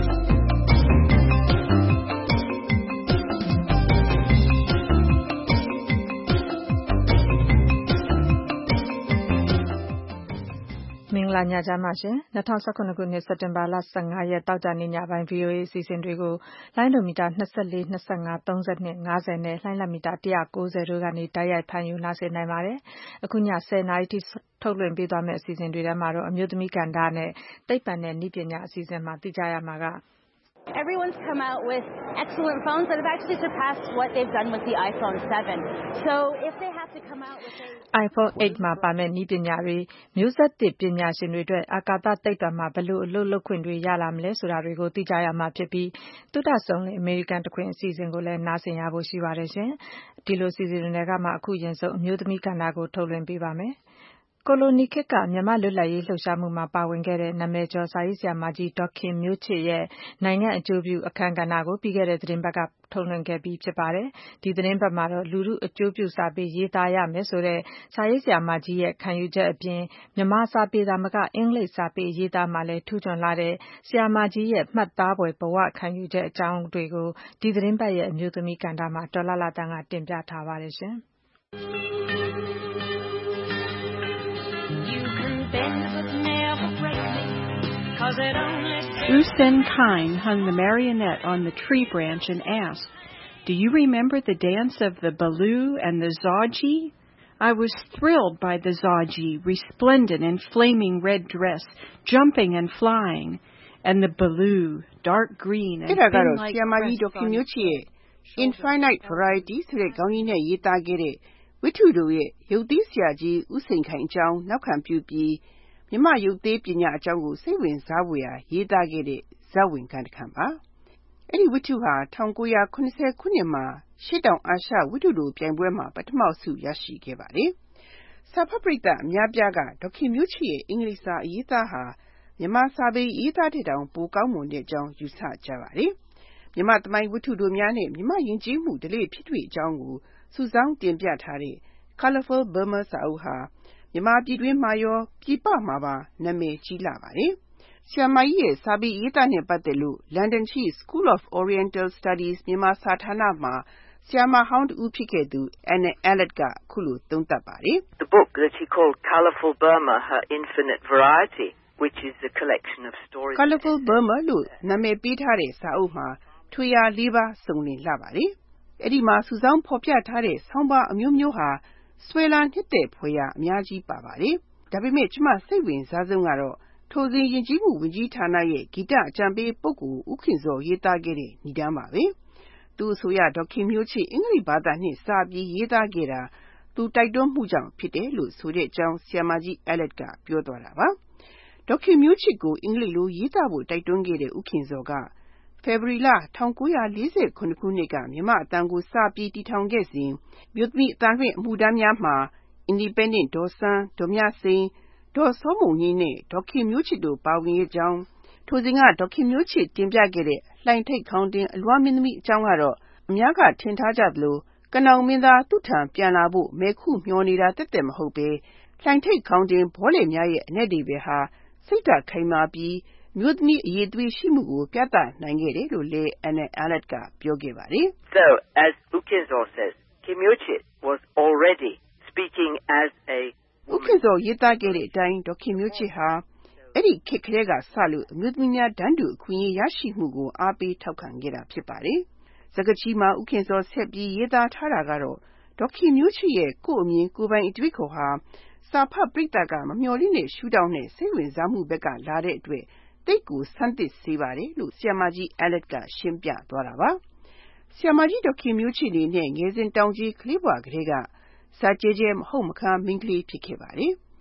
မင်္ဂလာညချမ်းပါရှင်။၂၀၁၇ ခုနှစ် စက်တင်ဘာလ ၁၅ ရက်သောကြာနေ့ညပိုင်း ဗွီအိုအေအစီအစဉ်တွေကိုလိုင်းဒိုမီတာ ၂၄, ၂၅, ၃၂, ၅၀ နဲ့ လှိုင်းလတ်မီတာ ၁၉၀ တို့ကနေတိုက်ရိုက်ဖမ်းယူနားဆင်နိုင်ပါတယ်။အခုည ၁၀ နာရီထိထုတ်လွှင့်ပေးသွားမယ့်အစီအစဉ်တွေထဲမှာတော့အမျိုးသမီးကဏ္ဍနဲ့သိပ္ပံနဲ့နည်းပညာအစီအစဉ်မှာသိကြရမှာက Everyone's come out with excellent phones that have actually surpassed what they've done with the iPhone seven. So if they have to come out with a iPhone eight မှာပါမယ့်နည်းပညာတွေမျိုးဆက်သစ်ပညာရှင်တွေအတွက်အာကာသသိပ္ပံမှာဘယ်လိုအလုပ်လုပ်ခွင့်တွေရလာမလဲဆိုတာတွေကိုသိကြရမှာဖြစ်ပြီးသုတဆုံလေအမေရိကန်တခွင်အစီအစဉ်ကိုလည်းနားဆင်ရဖို့ရှိပါတယ်ရှင်။ဒီလိုအစီအစဉ်တွေကမှအခုရင်ဆုံးအမျိုးသမီးကဏ္ဍကိုထုတ်လွှင့်ပေးပါမယ်။ကိုလိုနီခေတ်ကမြန်မာလွတ်လပ်ရေးလှုပ်ရှားမှုမှာပါဝင်ခဲ့တဲ့နာမည်ကျော်စာရေးဆရာမကြီးဒေါ်ခင်မျိုးချစ်ရဲ့နိုင်ငံအကျိုးပြုအခန်းကဏ္ဍကိုပြီးခဲ့တဲ့သတင်းပတ်ကထုတ်လွှင့်ခဲ့ပြီးဖြစ်ပါတယ်။ဒီသတင်းပတ်မှာတော့လူထုအကျိုးပြုစာပေရေးသားရမယ်ဆိုတဲ့စာရေးဆရာမကြီးရဲ့ခံယူချက်အပြင်မြန်မာစာပေသာမကအင်္ဂလိပ်စာပေရေးသားမှလည်းထူးချွန်လာတဲ့ဆရာမကြီးရဲ့မှတ်သားဖွယ်ဘဝခံယူချက်အကြောင်းတွေကိုဒီသတင်းပတ်ရဲ့အမျိုးသမီးကဏ္ဍမှာဒေါ်လာလာတန်းကတင်ပြထားပါတယ်ရှင်။ U Sen Kine hung the marionette on the tree branch and asked, "Do you remember the dance of the Baloo and the Zaji?" I was thrilled by the Zaji, resplendent in flaming red dress, jumping and flying, and the Baloo, dark green and thin like crest Infinite Variety ဆိုတဲ့ခေါင်းကြီးနဲ့ရေးသားခဲ့တဲ့ဝိထုတို့ရဲ့ရုပ်သေးဆရာကြီးဦးစိန်ခိုင်အကြောင်းနောက်ခံပြုပြီးမြမရုပ်သေးပညာအကြောင်းကိုစိတ်ဝင်စားဖွယ်ရာရေးသားခဲ့တဲ့ဇာတ်ဝင်ခန်းတစ်ခန်းပါ။အဲ့ဒီဝိထုဟာ၁၉၇၀ခုနှစ်မှာရှေ့တောင်အာရှဝိထုတို့ပြိုင်ပွဲမှာပထမဆုရရှိခဲ့ပါတယ်။စာဖတ်ပရိသတ်အများပြားကဒေါက်ခင်မျိုးချစ်ရဲ့အင်္ဂလိပ်စာအရေးသားဟာမြန်မာစာပေရေးသားတဲ့တောင်ပိုကောင်းမွန်တဲ့အကြောင်းယူဆကြပါတယ်။မြမသမိုင်းဝိထုတို့များနဲ့မြမယဉ်ကျေးမှုဓလေ့ဖြစ်ထွေအကြောင်းကိုစုဆောင်းတင်ပြထားတဲ့ Colorful Burma စာအုပ်ဟာမြန်မာပြည်တွင်းမှာရောပြည်ပမှာပါနာမည်ကြီးလာပါတယ်။ဆရာမကြီးရဲ့စာပေရေးသားနဲ့ပတ်သက်လို့လန်ဒန်ရှိ School of Oriental Studies မြန်မာစာဌာနမှာဆရာမဟောင်းတူဖြစ်ခဲ့သူ Anna Allen ကခုလိုသုံးသပ်ပါတယ်။ The book that he called Colorful Burma, Her Infinite Variety, which is a collection of stories. Colorful Burma လို့နာမည်ပေးထားတဲ့စာအုပ်မှာထွေရာလေးပါးစုံလင်လှပါတယ်။အဲ့ဒီမှာစုဆောင်းဖော်ပြထားတဲ့ဆောင်းပါးအမျိုးမျိုးဟာဆွဲလာနှစ်သက်ဖွယ်ရာအများကြီးပါပါတယ်။ဒါပေမဲ့ကျမစိတ်ဝင်စားဆုံးကတော့ထိုစဉ်ယဉ်ကျေးမှုဝန်ကြီးဌာနရဲ့ဂီတအကြံပေးပုဂ္ဂိုလ်ဦးခင်ဇော်ရေးသားခဲ့တဲ့ညီတမ်းပါပဲ။သူအဆိုအရဒေါက်ခင်မျိုးချစ်အင်္ဂလိပ်ဘာသာနဲ့စာပြီးရေးသားခဲ့တာသူတိုက်တွန်းမှုကြောင့်ဖြစ်တယ်လို့ဆိုတဲ့အကြောင်းဆရာမကြီး Allen ကပြောသွားတာပါ။ဒေါက်ခင်မျိုးချစ်ကိုအင်္ဂလိပ်လိုရေးသားဖို့တိုက်တွန်းခဲ့တဲ့ဦးခင်ဇော်ကဖေဖော်ဝါရီလ၁၉၄၇ခုနှစ်ကမြန်မာအတန်ကိုစပြီးတည်ထောင်ခဲ့စဉ်မြို့သမီးအတန်လွှင့်အမှုထမ်းများမှာ Independent ဒေါ်စန်းဒေါ်မြစိန်ဒေါ်စောမုန်ကြီးနဲ့ဒေါက်ခင်မျိုးချစ်တို့ပါဝင်ရဲ့ကြောင်းထိုစဉ်ကဒေါက်ခင်မျိုးချစ်တင်ပြခဲ့တဲ့လှိုင်ထိတ်ခေါင်းတင်အလွားမင်းသမီးအကြောင်းကတော့အများကထင်ထားကြသလိုကနောင်မင်းသားသူ့ထံပြန်လာဖို့မဲခုမျှော်နေတာတက်တက်မဟုတ်ပဲလှိုင်ထိတ်ခေါင်းတင်ဘောလေများရဲ့အ내တွေပဲဟာစိတ်ဓာတ်ခိုင်မာပြီးမျိုးသမီးအရေးသွေးရှိမှုကိုပြသနိုင်ခဲ့တယ်လို့လည်း Anna Allen ကပြောခဲ့ပါတယ်။ So as U Kinzo says, Kim Yo-chit was already speaking as a U Kinzo ရေးသားခဲ့တဲ့အတိုင်းဒေါက်ခင်မျိုးချစ်ဟာအဲ့ဒီခေတ်ကလေးကစလို့အမျိုးသမီးများတန်းတူအခွင့်အရေးရရှိမှုကိုအားပေးထောက်ခံခဲ့တာဖြစ်ပါတယ်။စကားချီမှာU Kinzoဆက်ပြီးရေးသားထားတာကတော့ဒေါက်ခင်မျိုးချစ်ရဲ့ကိုယ့်အမြင်ကိုယ်ပိုင်အတွေ့အခေါ်ဟာစာဖတ်ပရိသတ်ကမမျှော်လင့်တဲ့ရှုထောင့်နဲ့စိတ်ဝင်စားမှုဘက်ကလာတဲ့အတွက်တိတ်ကိုဆန်းသစ်စေပါတယ်လို့ဆရာမကြီး Allen ကရှင်းပြသွားတာပါ။ဆရာမကြီးဒေါက်ခင်မျိုးချစ်နေနဲ့ငယ်စဉ်တောင်ကြီးကလေးဘွားကလေးကစာကြဲကြဲမဟုတ်မခန်းမိန်းကလေးဖြစ်ခဲ့ပါတယ်။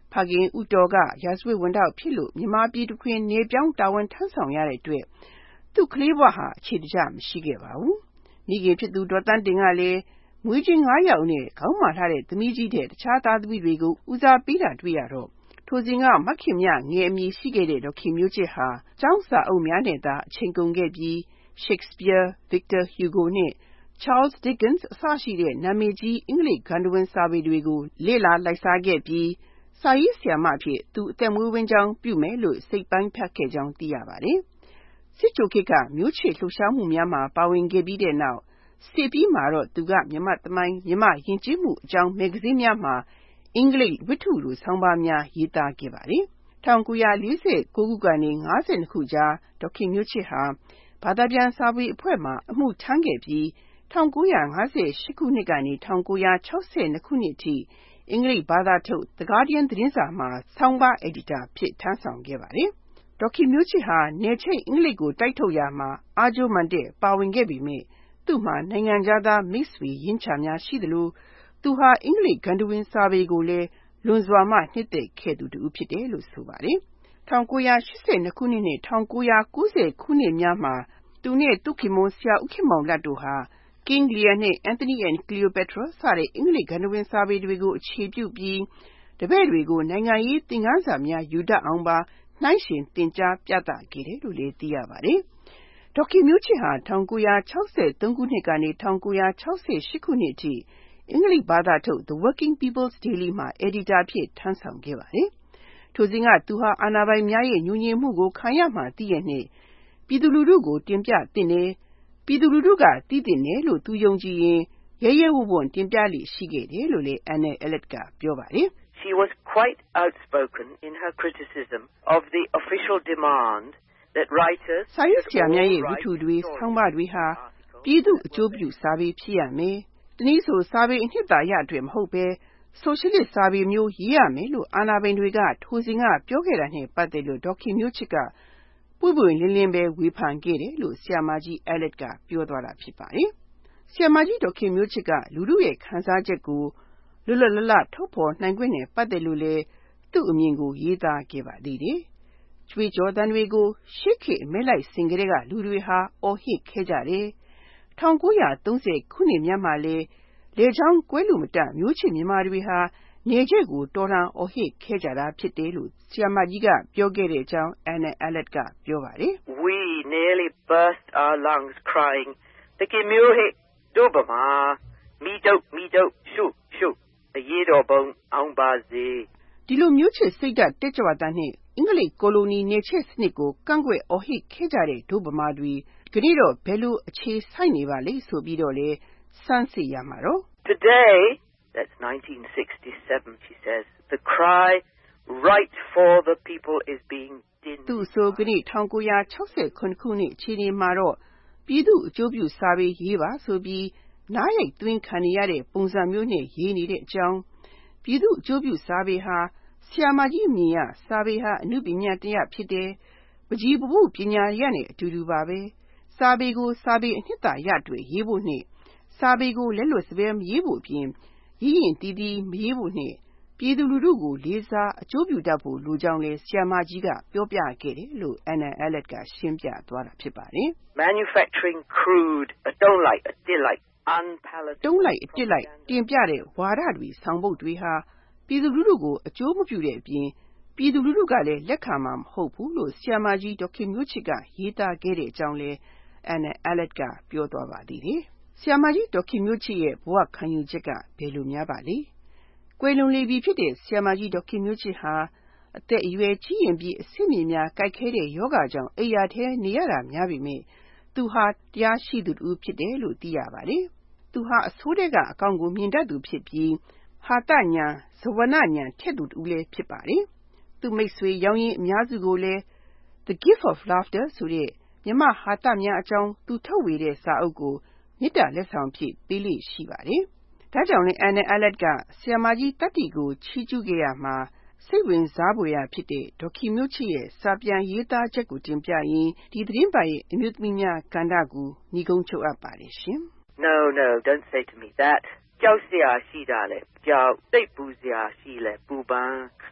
ဖခင်ဦးတော်ကရာဇဝတ်ဝန်ထမ်းဖြစ်လို့မြန်မာပြည်တခွင်နေပြောင်းတာဝန်ထမ်းဆောင်ရတဲ့အတွက်သူ့ကလေးဘဝဟာအခြေတကျမရှိခဲ့ပါဘူး။မိခင်ဖြစ်သူဒေါ်သန်းတင်ကလည်းမွေးချင်း၅ယောက်နဲ့ခေါင်းမာထားတဲ့သမီးကြီးတဲ့တခြားသားသမီးတွေကိုဦးစားပေးတာတွေ့ရတော့ထိုစဉ်ကမခင်မြငယ်အမည်ရှိခဲ့တဲ့ဒေါခင်မျိုးချစ်ဟာကျောင်းစာအုပ်များနဲ့သာအချိန်ကုန်ခဲ့ပြီး Shakespeare, Victor Hugo နဲ့ Charles Dickens အစရှိတဲ့နာမည်ကြီးအင်္ဂလိပ်ဂန္ဓဝင်စာပေတွေကိုလေ့လာလိုက်စားခဲ့ပြီးစာရေးဆရာမအဖြစ်သူအသက်မွေးဝမ်းကြောင်းပြုမယ်လို့စိတ်ပိုင်းဖြတ်ခဲ့ကြောင်းသိရပါတယ်။စစ်ကြိုခေတ်ကမျိုးချစ်လှုပ်ရှားမှုများမှာပါဝင်ခဲ့ပြီးတဲ့နောက်စစ်ပြီးမှာတော့သူကမြန်မာသမိုင်းမြန်မာယဉ်ကျေးမှုအကြောင်းမဂ္ဂဇင်းများမှာအင်္ဂလိပ်ဝတ္ထုလိုဆောင်းပါးများရေးသားခဲ့ပါတယ်။၁၉၄၉ခုကနေ၅၂ခုကြားဒေါခင်မျိုးချစ်ဟာဘာသာပြန်စာပေအဖွဲ့မှအမှုထမ်းခဲ့ပြီး၁၉၅၈ခုနှစ်ကနေ၁၉၆၂ခုနှစ်အထိအင်္ဂလိပ်ဘာသာထုတ် The Guardian သတင်းစာမှာဆောင်းပါးအယ်ဒီတာဖြစ်ထမ်းဆောင်ခဲ့ပါတယ်။ဒေါခင်မျိုးချစ်ဟာနယ်ချိတ်အင်္ဂလိပ်ကိုတိုက်ထုတ်ရာမှာအားကြိုးမှန်တဲ့ပါဝင်ခဲ့ပေမယ့်သူ့မှာနိုင်ငံခြားသားမိတ်ဆွေရင်းချများရှိသလိုသူဟာအင်္ဂလိပ်ဂန္ဓဝင်စာပေကိုလည်းလွန်စွာမှနှစ်သက်ခဲ့သူတူဖြစ်တယ်လို့ဆိုပါတယ်။၁၉၈၂ခုနှစ်နဲ့၁၉၉၀ခုနှစ်များမှာသူနဲ့သူခင်မွန်းဆရာဦးခင်မောင်လတ်တို့ဟာ King Lear နဲ့ Anthony and Cleopatra စတဲ့အင်္ဂလိပ်ဂန္ဓဝင်စာပေတွေကိုအခြေပြုပြီးတပည့်တွေကိုနိုင်ငံရေးသင်ခန်းစာများယူတတ်အောင်ပါနှိုင်းယှဉ်သင်ကြားပြသခဲ့တယ်လို့လည်းသိရပါတယ်။ဒေါခင်မျိုးချစ်ဟာ၁၉၆၃ခုနှစ်ကနေ၁၉၆၈ခုနှစ်အထိအင်္ဂလိပ်ဘာသာထုတ် The Working People's Daily မှာအယ်ဒီတာဖြစ်ထမ်းဆောင်ခဲ့ပါတယ်။ထိုစဉ်ကသူဟာအာဏာပိုင်များရဲ့ညှို့ညင်မှုကိုခံရမှသိရနှင့်ပြည်သူလူထုကိုတင်ပြသင့်တယ်ပြည်သူလူထုကသိသင့်တယ်လို့သူယုံကြည်ရင်ရဲရဲဝံ့ဝံ့တင်ပြလေ့ရှိခဲ့တယ်လို့လည်း Anna Elliot ကပြောပါတယ်။ She was quite outspoken in her criticism of the official demand that writers စာရေးဆရာများရဲ့ဝတ္ထုတွေဆောင်းပါးတွေဟာပြည်သူအကျိုးပြုစာပေဖြစ်ရမယ်။တနည်းဆိုစာပေအနှစ်သာရအတွက်မဟုတ်ဘဲဆိုရှယ်လစ်စာပေမျိုးရေးရမယ်လို့အာဏာပိုင်တွေကထိုစဉ်ကပြောခဲ့တာနဲ့ပတ်သက်လို့ဒေါခင်မျိုးချစ်ကပွင့်ပွင့်လင်းလင်းပဲဝေဖန်ခဲ့တယ်လို့ဆရာမကြီး Elliot ကပြောသွားတာဖြစ်ပါတယ်။ဆရာမကြီးဒေါခင်မျိုးချစ်ကလူထုရဲ့ခံစားချက်ကိုလွတ်လွတ်လပ်လပ်ထုတ်ဖော်နိုင်ခွင့်နဲ့ပတ်သက်လို့လည်းသူ့အမြင်ကိုရေးသားခဲ့ပါသေးတယ်။ကြွေးကြော်သံတွေကိုရှေ့ခေတ်မဲလိုက်စင်ကလေးကလူတွေဟာအော်ဟစ်ခဲ့ကြတယ်။၁၉၃၀ခုနှစ်များမှာလည်းလေချောင်းကွဲလူမတမျိုးချစ်မြန်မာတွေဟာနေချက်ကိုတော်လှန်အော်ဟစ်ခဲ့ကြတာဖြစ်တယ်လို့ဆရာမကြီးကပြောခဲ့တဲ့အကြောင်း Anna Elliot ကပြောပါတယ်။ We nearly burst our lungs crying the Kimyohe Dobama mi dok mi dok shu shu အရေးတော်ပုံအောင်ပါစေဒီလိုမျိုးချစ်စိတ်ဓာတ်တက်ကြွတာနဲ့အင်္ဂလိပ်ကိုလိုနီနေချက်စနစ်ကိုကန့်ကွက်အော်ဟစ်ခဲ့ကြတဲ့ဒုဗမာတွေဒီနေ့တော့ဘယ်လိုအခြေဆိုင်နေပါလိမ့်ဆိုပြီးတော့လေစမ်းစစ်ရမှာတော့ Today that's nineteen sixty-seven she says the cry right for the people is being din သူဆိုကနေ့၁၉၆၇ခုနှစ်အခြေအနေမှာတော့ပြည်သူအကျိုးပြုစာပေရေးပါဆိုပြီးနားရိုက်သွင်းခံရတဲ့ပုံစံမျိုးနဲ့ရေးနေတဲ့အကြောင်းပြည်သူအကျိုးပြုစာပေဟာဆရာမကြီးမြင်ရစာပေဟာအနုပညာတရားဖြစ်တယ်ပကြီးပပုပညာရနဲ့အတူတူပါပဲစာပေကိုစာပေအနှစ်သာရတွေရေးဖို့နဲ့စာပေကိုလက်လွတ်စပယ်မရေးဖို့အပြင်ရည်ရင်တီးတီးမရေးဖို့နဲ့ပြည်သူလူထုကိုလေးစားအကျိုးပြုတတ်ဖို့လိုကြောင်းလဲဆရာမကြီးကပြောပြခဲ့တယ်လို့ Anna Elliot ကရှင်းပြသွားတာဖြစ်ပါတယ် Manufacturing crude a don't like a did like unpalatable တုံးလိုက်အတစ်လိုက်တင်ပြတဲ့ဝါဒတွေဆောင်ပုဒ်တွေဟာပြည်သူလူထုကိုအကျိုးမပြုတဲ့အပြင်ပြည်သူလူထုကလည်းလက်ခံမှာမဟုတ်ဘူးလို့ဆရာမကြီးဒေါခင်မျိုးချစ်ကရေးသားခဲ့တဲ့အကြောင်းလဲ Anna Elliot ကပြောသွားပါသေးတယ်ဆရာမကြီးဒေါခင်မျိုးချစ်ရဲ့ဘဝခံယူချက်ကဘယ်လိုများပါလဲကွယ်လွန်လေပြီဖြစ်တဲ့ဆရာမကြီးဒေါခင်မျိုးချစ်ဟာအသက်အရွယ်ကြီးရင်ပြီးအဆင့်မြင့်များကြိုက်ခဲတဲ့ယောဂကြောင့်အိယာထဲနေရတာများပြီမဲ့သူဟာတရားရှိသူတူဖြစ်တယ်လို့သိရပါတယ်သူဟာအဆိုးတဲ့ကအကောင်ကိုမြင်တတ်သူဖြစ်ပြီးဟာတညာဇဝနညာထက်သူတူလည်းဖြစ်ပါတယ်သူမိတ်ဆွေရောင်းရင်အများစုကိုလည်း The Gift of Laughter ဆိုတဲ့မြမဟာတများအကြောင်းသူထုတ်ဝေတဲ့စာအုပ်ကိုမေတ္တာလက်ဆောင်ဖြစ်ပေးလိရှိပါတယ်ဒါကြောင့်လည်း Anna Elliot ကဆရာမကြီးတတ္တိကိုချီးကျူးခဲ့ရမှာစိတ်ဝင်စားဖွယ်ရာဖြစ်တဲ့ဒေါခင်မျိုးချစ်ရဲ့စာပြန်ရေးသားချက်ကိုတင်ပြရင်းဒီသတင်းပတ်ရဲ့အမျိုးသမီးများကဏ္ဍကိုညီကုန်းချုပ်အပ်ပါတယ်ရှင် No, no, don't say to me that. ကြောက်စရာရှိတာလေကြောက်စိတ်ပူစရာရှိလေပူပန်း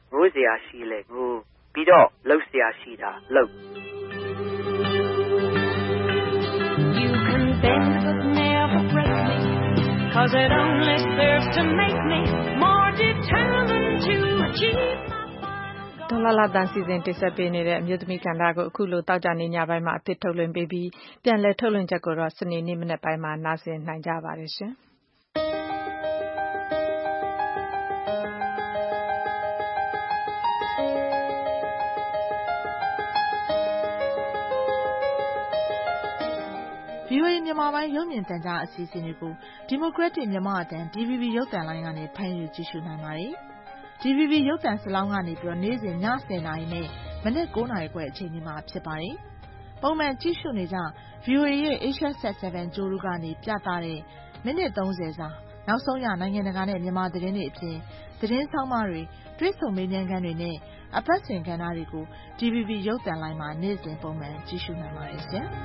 ငိုးစရာရှိလဲငိုးပြီးတော့လှုပ်စရာရှိတာလှုပ် You can bend but never break me cause it only serves to make me more determined to achieve ဒေါ်လာလာတန်စီစဉ်တင်ဆက်ပေးနေတဲ့အမျိုးသမီးကဏ္ဍကိုအခုလိုတောက်ကြနေညပိုင်းမှာအသစ်ထုတ်လွှင့်ပေးပြီးပြန်လည်ထုတ်လွှင့်ချက်ကိုတော့စနေနေ့မနက်ပိုင်းမှာနားဆင်နိုင်ကြပါတယ်ရှင်။ဗွီအိုအေ မြန်မာပိုင်းရုပ်မြင်သံကြားအစီအစဉ်တွေကို Democratic မြန်မာအသံ ဒီ ဗီ ဘီ ရုပ်သံလိုင်းကနေဖမ်းယူကြည့်ရှုနိုင်ပါတယ်။ ဒီ ဗီ ဘီ ရုပ်သံစလောင်းကနေပြီးတော့နေ့စဉ်ညဆယ်နာရီနဲ့မနက်ကိုးနာရီခွဲအချိန်ဒီမှာဖြစ်ပါတယ်။ပုံမှန်ကြည့်ရှုနေကြ ဗွီအိုအေ ရဲ့ Asia Sat ဆဗန် ကြိုးတူကနေပြသတဲ့မိနစ်သုံးဆယ်စာနောက်ဆုံးရနိုင်ငံတကာနဲ့မြန်မာသတင်းတွေအပြင်သတင်းဆောင်းပါးတွေတွေ့ဆုံမေးမြန်းခန်းတွေနဲ့အပတ်စဉ်ကဏ္ဍတွေကို ဒီ ဗီ ဘီ ရုပ်သံလိုင်းမှာနေ့စဉ်ပုံမှန်ကြည့်ရှုနိုင်ပါတယ်ရှင်။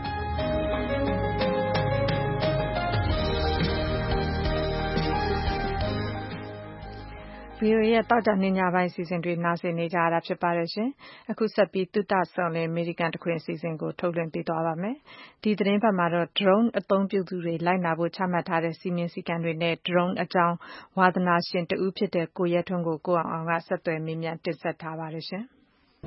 ဗွီအိုအေ ရဲ့တောက်ကြနေညပိုင်းအစီအစဉ်တွေနားဆင်နေကြရတာဖြစ်ပါတယ်ရှင်။အခုဆက်ပြီးသုတဆုံလင်အမေရိကန်တခွင်အစီအစဉ်ကိုထုတ်လွှင့်ပေးသွားပါမယ်။ဒီသတင်းပတ်မှာတော့ drone အသုံးပြုသူတွေလိုက်နာဖို့ချမှတ်ထားတဲ့စီမင်းစည်းကမ်းတွေနဲ့ drone အကြောင်းဝါသနာရှင်တဦးဖြစ်တဲ့ကိုရဲထွန်းကိုကိုအောင်အောင်ကဆက်သွယ်မေးမြန်းတင်ဆက်ထားပါတယ်ရှင်။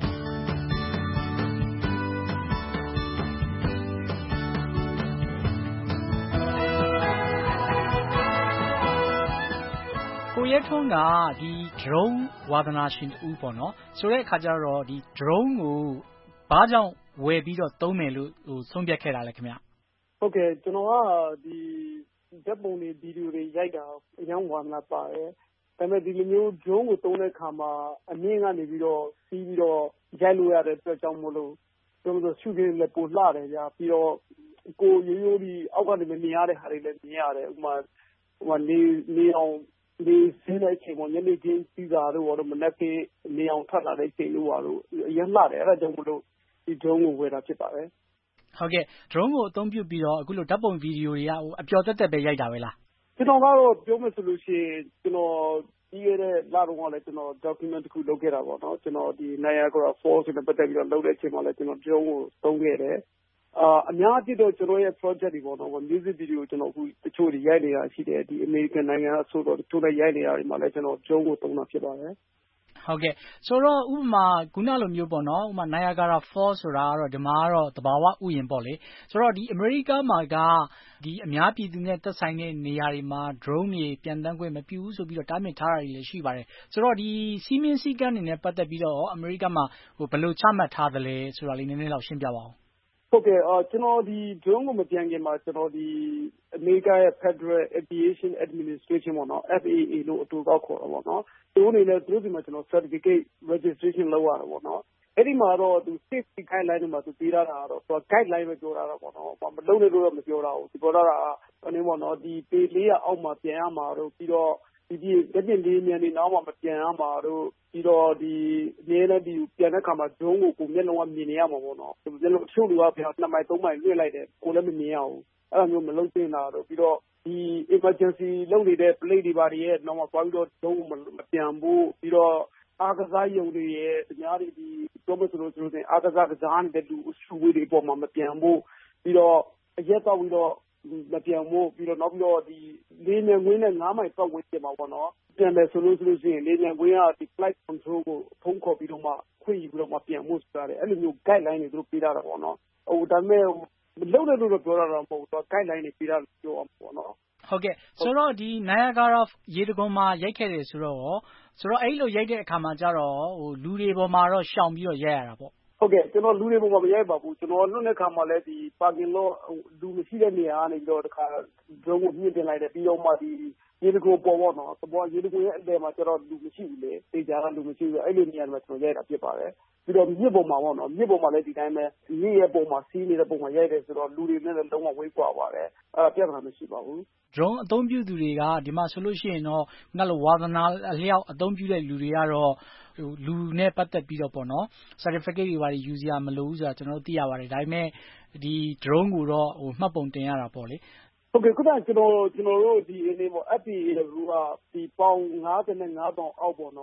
ကိုရဲထွန်းကဒီ drone ဝါသနာရှင်တူပေါ့နော်ဆိုတဲ့အခါကျတော့ဒီ drone ကိုဘာကြောင့်ဝယ်ပြီးတော့သုံးမယ်လို့ဟိုဆုံးဖြတ်ခဲ့တာလဲခင်ဗျဟုတ်ကဲ့ကျွန်တော်ကဒီဓာတ်ပုံတွေဗီဒီယိုတွေရိုက်တာအရင်ဝါသနာပါတယ်ဒါပေမဲ့ဒီလိုမျိုး drone ကိုသုံးတဲ့အခါမှာအမြင့်ကနေပြီးတော့စီးပြီးတော့ရိုက်လို့ရတဲ့အတွက်ကြောင့်မို့လို့ကျွန်တော်ရှုခင်းလည်းပိုလှတယ်ကြာပြီးတော့ကိုရိုးရိုးဒီအောက်ကနေမမြင်ရတဲ့ဟာတွေလည်းမြင်ရတယ်ဥပမာဟိုနေနေအောင်ဒီစင်းတဲ့အချိန်မှာညနေခင်းစီးတာတို့တော့မနက်ခင်းနေအောင်ထွက်လာတဲ့အချိန်တို့တော့အရင်လှတယ်အဲ့ဒါကြောင့်မလို့ဒီ drone ကိုဝယ်တာဖြစ်ပါတယ်ဟုတ်ကဲ့ drone ကိုအသုံးပြုပြီးတော့အခုလိုဓာတ်ပုံဗီဒီယိုတွေကဟိုအပျော်တက်တက်ပဲရိုက်တာပဲလားကျွန်တော်ကတော့ပြောမယ်ဆိုလို့ရှိရင်ကျွန်တော်ဒီရတဲ့လာတော့ကလည်းကျွန်တော် document တစ်ခုလုပ်ခဲ့တာပေါ့နော်ကျွန်တော်ဒီ Niagara Falls နဲ့ပတ်သက်ပြီးတော့လုပ်တဲ့အချိန်မှာလည်းကျွန်တော် drone ကိုသုံးခဲ့တယ်အာအများကြီးတော့ကျွန်တော်ရဲ့ project တွေပေါ့နော် music video ကျွန်တော်အခုတချို့တွေရိုက်နေတာရှိတယ်ဒီ American နိုင်ငံအဆိုတော့တချို့လည်းရိုက်နေတာတွေမှာလည်းကျွန်တော် drone ကိုသုံးတာဖြစ်ပါတယ်ဟုတ်ကဲ့ဆိုတော့ဥပမာခုနလိုမျိုးပေါ့နော်ဥပမာ Niagara Falls ဆိုတာကတော့ဒီမှာကတော့သဘာဝဥယျာဉ်ပေါ့လေဆိုတော့ဒီ America မှာကဒီအများပြည်သူနဲ့သက်ဆိုင်တဲ့နေရာတွေမှာ drone တွေပြန်တန်းခွင့်မပြုဘူးဆိုပြီးတော့တားမြစ်ထားတာတွေလည်းရှိပါတယ်ဆိုတော့ဒီစီးမင်းစည်းကမ်းတွေနဲ့ပတ်သက်ပြီးတော့ America မှာဟိုဘယ်လိုချမှတ်ထားသလဲဆိုတာလေးနည်းနည်းလောက်ရှင်းပြပါဦးဟုတ်ကဲ့အာကျွန်တော်ဒီ drone ကိုမပြန်ခင်မှာကျွန်တော်ဒီ America ရဲ့ Federal Aviation Administration ပေါ့နော် F A A လို့အတူကောက်ခေါ်တာပေါ့နော်သူတို့အနေနဲ့သူတို့ဒီမှာကျွန်တော် certificate registration လုပ်ရတာပေါ့နော်အဲ့ဒီမှာတော့သူ safety guideline တွေမှာသူပေးထားတာတော့သူက guideline ပဲပြောထားတာပေါ့နော်မလုပ်နဲ့လို့တော့မပြောတာဘူးသူပြောထားတာအနေပေါ့နော်ဒီပေလေးရအောက်မှာပြန်ရမှာတော့ပြီးတော့ဒီဒီလက်ကျင်လေးမြန်နေနောက်မှာမပြန်ရမှာတော့ပြီးတော့ဒီအနည်းနဲ့ဒီပြန်တဲ့ခါမှာ drone ကိုကိုမျက်လုံးကမြင်နေရမှာပေါ့နော်မျက်လုံးတချို့လူကပြန်နှစ်မိုင်သုံးမိုင်လွှင့်လိုက်တယ်ကိုလည်းမမြင်ရဘူးအဲ့လိုမျိုးမလုပ်သင့်တာတော့ပြီးတော့ဒီ emergency လုပ်နေတဲ့ plate တွေပါတွေရဲ့နောက်မှာသွားပြီးတော့ drone ကိုမပြန်ဘူးပြီးတော့အားကစားရုံတွေရဲ့အများကြီးဒီပြောမဆိုလို့ဆိုလို့အားကစားကစားနေတဲ့လူအစုဝေးတွေအပေါ်မှာမပြန်ဘူးပြီးတော့အရက်တော့ပြီးတော့မပြန်ဘူးပြီးတော့နောက်ပြီးတော့ဒီလေးမြန်ဝင်းနဲ့ငါးမိုင်ပတ်ဝန်းကျင်မှာပေါ့နော်ပြန်တယ်ဆိုလို့ဆိုလို့ရှိရင်လေးမြန်ဝင်းကဒီ flight control ကိုဖုန်းခေါ်ပြီးတော့မှခွင့်ယူပြီးတော့မှပြန်မှုဆိုတာလေအဲ့လိုမျိုး guideline တွေသူတို့ပေးထားတာပေါ့နော်ဟိုဒါပေမဲ့မလုပ်နဲ့လို့တော့ပြောတာတော့မဟုတ်ဘူးသူ guideline တွေပေးထားလို့ပြောအောင်ပေါ့နော်ဟုတ်ကဲ့ဆိုတော့ဒီ Niagara ရေတံခွန်မှာရိုက်ခဲ့တယ်ဆိုတော့ဆိုတော့အဲ့လိုရိုက်တဲ့အခါမှာကျတော့ဟိုလူတွေပေါ်မှာတော့ရှောင်ပြီးတော့ရိုက်ရတာပေါ့ဟုတ်ကဲ့ကျွန်တော်လူတွေပေါ်မှာမရိုက်ပါဘူးကျွန်တော်လွတ်တဲ့ခါမှာလည်းဒီ parking lot လူမရှိတဲ့နေရာကနေပြီးတော့တခါ drone ကိုမြင့်တင်လိုက်တယ်ပြီးတော့မှဒီရေတံခွန်ပေါ်ပေါ့နော်သဘောရေတံခွန်ရဲ့အလယ်မှာကျတော့လူမရှိဘူးလေတေချာကလူမရှိဘူးအဲ့လိုနေရာမှာကျွန်တော်ရိုက်တာဖြစ်ပါတယ်ပြီးတော့မြစ်ပေါ်မှာပေါ့နော်မြစ်ပေါ်မှာလည်းဒီတိုင်းပဲမြစ်ရဲ့ပုံမှာစီးနေတဲ့ပုံမှာရိုက်တယ်ဆိုတော့လူတွေနဲ့လည်းလုံးဝဝေးကွာပါတယ်အဲ့ပြဿနာမရှိပါဘူး drone အသုံးပြုသူတွေကဒီမှာဆိုလို့ရှိရင်တော့ငါ့လိုဝါသနာအလျောက်အသုံးပြုတဲ့လူတွေကတော့ဟိုလူနဲ့ပတ်သက်ပြီးတော့ပေါ့နော် certificate တွေပါယူစရာမလိုဘူးဆိုတာကျွန်တော်တို့သိရပါတယ်ဒါပေမဲ့ဒီ drone ကိုတော့ဟိုမှတ်ပုံတင်ရတာပေါ့လေဟုတ်ကဲ့ခုနကကျွန်တော်ကျွန်တော်တို့ဒီအနေပေါ့ F A A ကဒီပေါင်၅၅တောင်အောက်ပေါ့နော်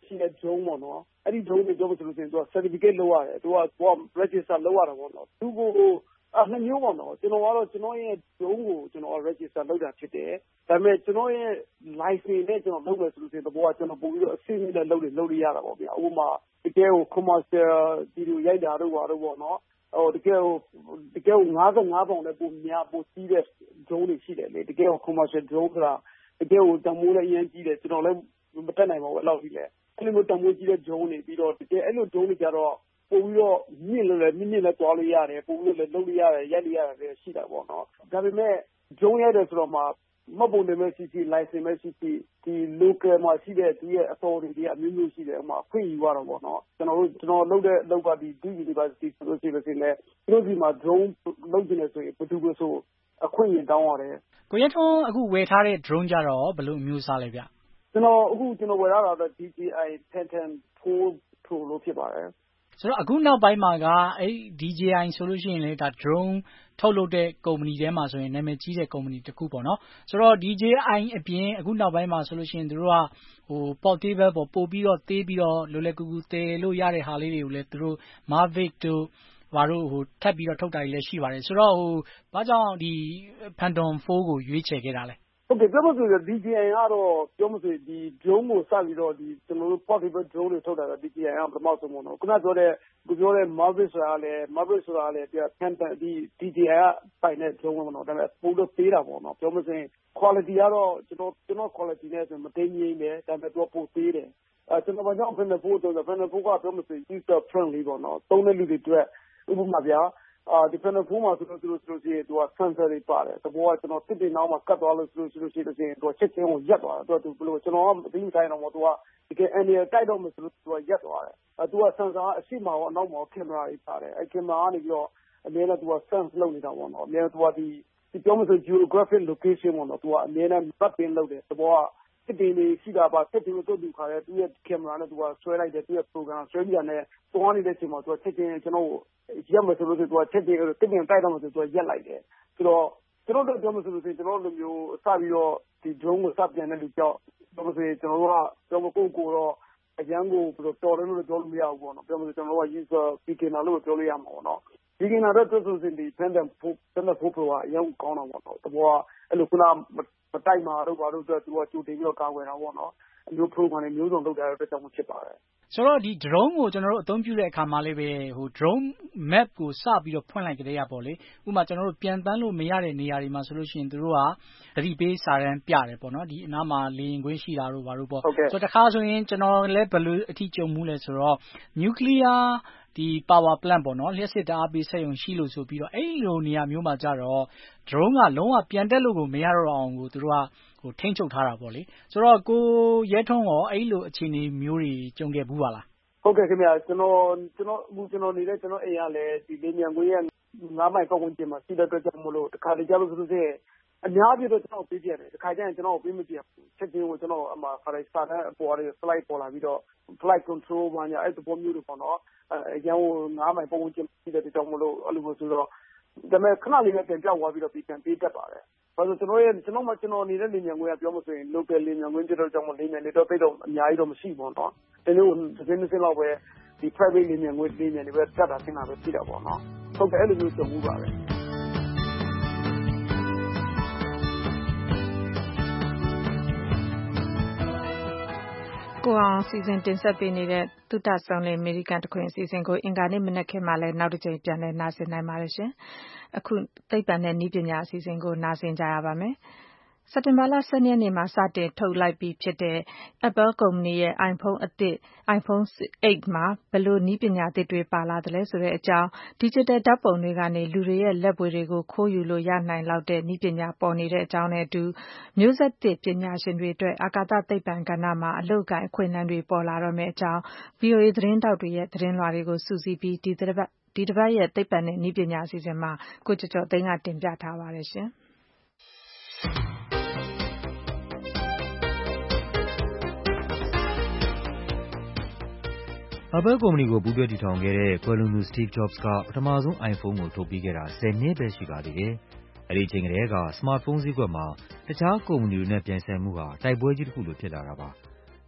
ရှိတဲ့ drone ပေါ့နော်အဲ့ဒီ drone တွေပြောလို့ဆိုလို့ရှိရင်သူက certificate လုပ်ရတယ်သူကကိုယ်က register လုပ်ရတာပေါ့နော်သူကိုအနှစ်မျိုးပေါ့နော်ကျွန်တော်ကတော့ကျွန်တော်ရဲ့ drone ကိုကျွန်တော် register လုပ်တာဖြစ်တယ်ဒါပေမဲ့ကျွန်တော်ရဲ့ license နဲ့ကျွန်တော်လုပ်မယ်ဆိုလို့ရှိရင်တဘောကကျွန်တော်ပို့ပြီးတော့အဆင့်မြင့်တဲ့လုပ်တွေလုပ်ရရတာပေါ့ဗျာဥပမာတကယ်ကို commercial video ရိုက်တာတော့ပါတော့ပေါ့နော်ဟိုတကယ်ကိုတကယ်ကိုfifty-fiveပေါင်နဲ့ပိုများပိုကြီးတဲ့ drone တွေရှိတယ်လေတကယ်ကို commercial drone ဆိုတာတကယ်ကိုတမိုးလည်းအရင်ကြီးတယ်ကျွန်တော်လည်းမတက်နိုင်ပါဘူးအဲ့လောက်ကြီးလဲအဲ့လိုမျိုးတမိုးကြီးတဲ့ drone တွေပြီးတော့တကယ်အဲ့လို drone တွေကြတော့ပို့ပြီးတော့မြင့်လို့လည်းမြင့်မြင့်လည်းတွားလို့ရတယ်ပို့ပြီးတော့လည်းလုပ်လို့ရတယ်ရိုက်လို့ရတယ်ရှိတာပေါ့နော်ဒါပေမဲ့ drone ရိုက်တယ်ဆိုတော့မှမပုံနေမဲ့ရှိရှိ license မဲ့ရှိရှိဒီ local မှာရှိတဲ့သူရဲ့ authority တွေအမျိုးမျိုးရှိတယ်ဥပမာခွင့်ယူရတော့ပေါ့နော်ကျွန်တော်တို့ကျွန်တော်လုပ်တဲ့လောက်ကဒီ University ဆိုလို့ရှိရင်လည်းသူတို့ဒီမှာ drone လုပ်နေတယ်ဆိုရင်ဘယ်သူလို့ဆိုအခွင့်အရေးတောင်းရတယ်ကိုရဲထွန်းအခုဝယ်ထားတဲ့ drone ကြတော့ဘယ်လိုအမျိုးအစားလဲဗျကျွန်တော်အခုကျွန်တော်ဝယ်ထားတာတော့ D J I ten ten Pro Pro လို့ဖြစ်ပါတယ်ဆိုတော့အခုနောက်ပိုင်းမှာကအဲ့ D J I ဆိုလို့ရှိရင်လေဒါ drone ထုတ်လုပ်တဲ့ကုမ္ပဏီထဲမှာဆိုရင်နာမည်ကြီးတဲ့ကုမ္ပဏီတစ်ခုပေါ့နော်ဆိုတော့ D J I အပြင်အခုနောက်ပိုင်းမှာဆိုလို့ရှိရင်တို့ကဟို portable ပေါ့ပို့ပြီးတော့သေးပြီးတော့လွယ်လွယ်ကူကူတည်လို့ရတဲ့ဟာလေးတွေကိုလည်းတို့ Mavic တို့ဘာလို့ဟိုထပ်ပြီးတော့ထုတ်တာကြီးလည်းရှိပါတယ်ဆိုတော့ဟိုဘာကြောင့်ဒီ Phantom four ကိုရွေးချယ်ခဲ့တာလဲဟုတ်ကဲ့ပြောမဆိုရင် D J I ကတော့ပြောမဆိုရင်ဒီ drone ကိုစပြီးတော့ဒီကျွန်တော်တို့ portable drone တွေထုတ်တာတော့ D J I ကပထမဆုံးပေါ့နော်ခုနပြောတဲ့ကိုပြောတဲ့ Mavic ဆိုတာလည်း Mavic ဆိုတာလည်းပြ Phantom ဒီ D J I ကပိုင်တဲ့ drone ပေါ့နော်ဒါပေမဲ့ပို့လို့သေးတာပေါ့နော်ပြောမစင် quality ကတော့ကျွန်တော်ကျွန်တော် quality နဲ့ဆိုမသိငြိမ်းပဲဒါပေမဲ့သူကပို့သေးတယ်အဲကျွန်တော်ဘာကြောင့် Phantom four တော့ Phantom four ကပြောမစင် user friendly ပေါ့နော်သုံးတဲ့လူတွေအတွက်ဥပမာဗျာအာဒီ Phantom four မှာဆိုလို့ဆိုလို့ဆိုလို့ရှိရင်သူက sensor တွေပါတယ်တဘောကကျွန်တော်တစ်တင်နောက်မှာကတ်သွားလို့ဆိုလို့ဆိုလို့ရှိရင်သူကချက်ချင်းကိုရက်သွားတယ်သူကဘလို့ကျွန်တော်ကအသိဆိုင်တော့မသူကဒီက angle တိုက်တော့မှဆိုလို့သူကရက်သွားတယ်အဲသူက sensor ကအရှိမှာရောအနောက်မှာရော camera တွေပါတယ်အဲ camera ကနေပြီးတော့အများနဲ့သူက sense လုပ်နေတာပေါ့နော်အများသူကဒီဒီပြောမဆို geographic location ပေါ့နော်သူကအများနဲ့ map ပင်လုပ်တယ်တဘောကတစ်တင်လေးရှိတာပါတစ်တင်ကိုတူခါတယ်သူရဲ့ camera နဲ့သူကဆွဲလိုက်တယ်သူရဲ့ program ဆွဲပြီးတာနဲ့တွန်းနေတဲ့အချိန်မှာသူကချက်ချင်းကျွန်တော်ရက်မဆိုလို့ဆိုသူကချက်ချင်းတစ်တင်တိုက်တော့မှဆိုသူကရက်လိုက်တယ်ဆိုတော့ကျွန်တော်တို့ပြောမဆိုလို့ဆိုကျွန်တော်လိုမျိုးစပြီးတော့ဒီ drone ကိုစပြန်တဲ့လူကြောက်ပြောမဆိုကျွန်တော်တို့ကပြောမကိုကိုတော့အရန်ကိုဘယ်လိုတော်တယ်လို့ပြောလို့မရဘူးပေါ့နော်ပြောမဆိုကျွန်တော်တို့က user beginner လို့ပြောလို့ရမှာပေါ့နော် beginner တော့သူဆိုရင်ဒီ Phantom four Phantom four Pro ကအရန်ကောင်းတာပေါ့နော်တဘောကအဲ့လိုခုနမတိုက်မှာတော့ဘာလို့ဆိုတော့သူကကြိုတင်ပြီးတော့ကာကွယ်တာပေါ့နော်အမျိုး program တွေမျိုးစုံလုပ်တာတော့တောင်းမှဖြစ်ပါတယ်ဆိုတော့ဒီ drone ကိုကျွန်တော်တို့အသုံးပြုတဲ့အခါမှာလေးပဲဟို drone map ကိုစပြီးတော့ဖွင့်လိုက်ကြတဲ့ရပေါ့လေဥပမာကျွန်တော်တို့ပြန်တန်းလို့မရတဲ့နေရာတွေမှာဆိုလို့ရှိရင်တို့ကသတိပေးစာတမ်းပြတယ်ပေါ့နော်ဒီအနားမှာလေရင်ခွင်းရှိတာတို့ဘာလို့ပေါ့ဆိုတော့တခါဆိုရင်ကျွန်တော်လည်းဘယ်လိုအထီးကြုံမှုလဲဆိုတော့ nuclear ဒီ power plant ပေါ့နော်လျှက်စစ်ဓာတ်အားပေးစက်ရုံရှိလို့ဆိုပြီးတော့အဲ့လိုနေရာမျိုးမှာကြတော့ drone ကလုံးဝပြန်တက်လို့ကိုမရတော့အောင်ကိုတို့ကဟိုထိန်းချုပ်ထားတာပေါ့လေဆိုတော့ကိုရဲထွန်းရောအဲ့လိုအခြေအနေမျိုးတွေကြုံခဲ့ဘူးပါလားဟုတ်ကဲ့ခင်ဗျာကျွန်တော်ကျွန်တော်အခုကျွန်တော်နေတဲ့ကျွန်တော်အိမ်ကလည်းဒီလေမြန်ခွေးရဲ့nineမိုင်ပတ်ဝန်းကျင်မှာရှိတဲ့အတွက်ကြောင့်မလို့တခါတလေကြာလို့ဆိုလို့ရှိရင်အများကြီးတော့ကျွန်တော်ပေးပြတယ်တခါကျရင်ကျွန်တော်ပေးမပြဘူးချက်ချင်းကိုကျွန်တော်အမှာခါတိုင်းစာတဲ့အပေါ်တွေ slide ပေါ်လာပြီးတော့ flight control ဘာညာအဲ့ဒီပုံမျိုးတွေပေါ့နော်အဲကျန်ဟိုnineမိုင်ပတ်ဝန်းကျင်ရှိတဲ့အတွက်ကြောင့်မလို့အဲ့လိုမျိုးဆိုတော့ဒါပေမဲ့ခဏလေးနဲ့ပြန်ပြောက်သွားပြီးတော့ပြန်ပေးတတ်ပါတယ်ဘာလို့ကျွန်တော်ရဲ့ကျွန်တော်မှကျွန်တော်နေတဲ့လေမြန်ခွေးကပြောမဆိုရင် local လေမြန်ခွေးပြတော့ကြောင့်မလေမြန်တွေတော့သိတော့အများကြီးတော့မရှိဘူးပေါ့နော်ဒီလိုဒီနေ့စလောက်ပဲဒီ private လေမြန်ခွေးလေမြန်တွေပဲတက်တာသင်တာပဲရှိတာပေါ့နော်ဟုတ်ကဲ့အဲ့လိုမျိုးကြုံမှုပါပဲကိုအောင်စီစဉ်တင်ဆက်ပေးနေတဲ့သုတဆောင်လေအမေရိကန်တခွင်အစီအစဉ်ကိုအင်္ဂါနေ့မနက်ခင်းမှာလည်းနောက်တစ်ကြိမ်ပြန်လည်နားဆင်နိုင်ပါတယ်ရှင်။အခုသိပ္ပံနဲ့နည်းပညာအစီအစဉ်ကိုနားဆင်ကြရပါမယ်။စက်တင်ဘာလoneရက်နေ့မှာစတင်ထုတ်လိုက်ပြီးဖြစ်တဲ့ Apple ကုမ္ပဏီရဲ့ iPhone အသစ် iPhone eightမှာဘယ်လိုနည်းပညာသစ်တွေပါလာသလဲဆိုတဲ့အကြောင်း digital ဓာတ်ပုံတွေကနေလူတွေရဲ့လက်ပွေတွေကိုခိုးယူလို့ရနိုင်လောက်တဲ့နည်းပညာပေါ်နေတဲ့အကြောင်းနဲ့အတူမျိုးဆက်သစ်ပညာရှင်တွေအတွက်အာကာသသိပ္ပံကဏ္ဍမှာအလုပ်အကိုင်အခွင့်အလမ်းတွေပေါ်လာတော့မယ့်အကြောင်း V O A သတင်းထောက်တွေရဲ့သတင်းလွှာတွေကိုစုစည်းပြီးဒီတစ်ပတ်ဒီတစ်ပတ်ရဲ့သိပ္ပံနဲ့နည်းပညာအစီအစဉ်မှာကိုကျော်ကျော်သိန်းကတင်ပြထားပါတယ်ရှင်။ Apple ကုမ္ပဏီကိုပူးတွဲတည်ထောင်ခဲ့တဲ့ကွယ်လွန်သူ Steve Jobs ကပထမဆုံး iPhone ကိုထုတ်ပေးခဲ့တာtenနှစ်ပဲရှိပါသေးတယ်။အဲဒီအချိန်ကတည်းကစမတ်ဖုန်းဈေးကွက်မှာတခြားကုမ္ပဏီတွေနဲ့ပြိုင်ဆိုင်မှုဟာတိုက်ပွဲကြီးတစ်ခုလိုဖြစ်လာတာပါ။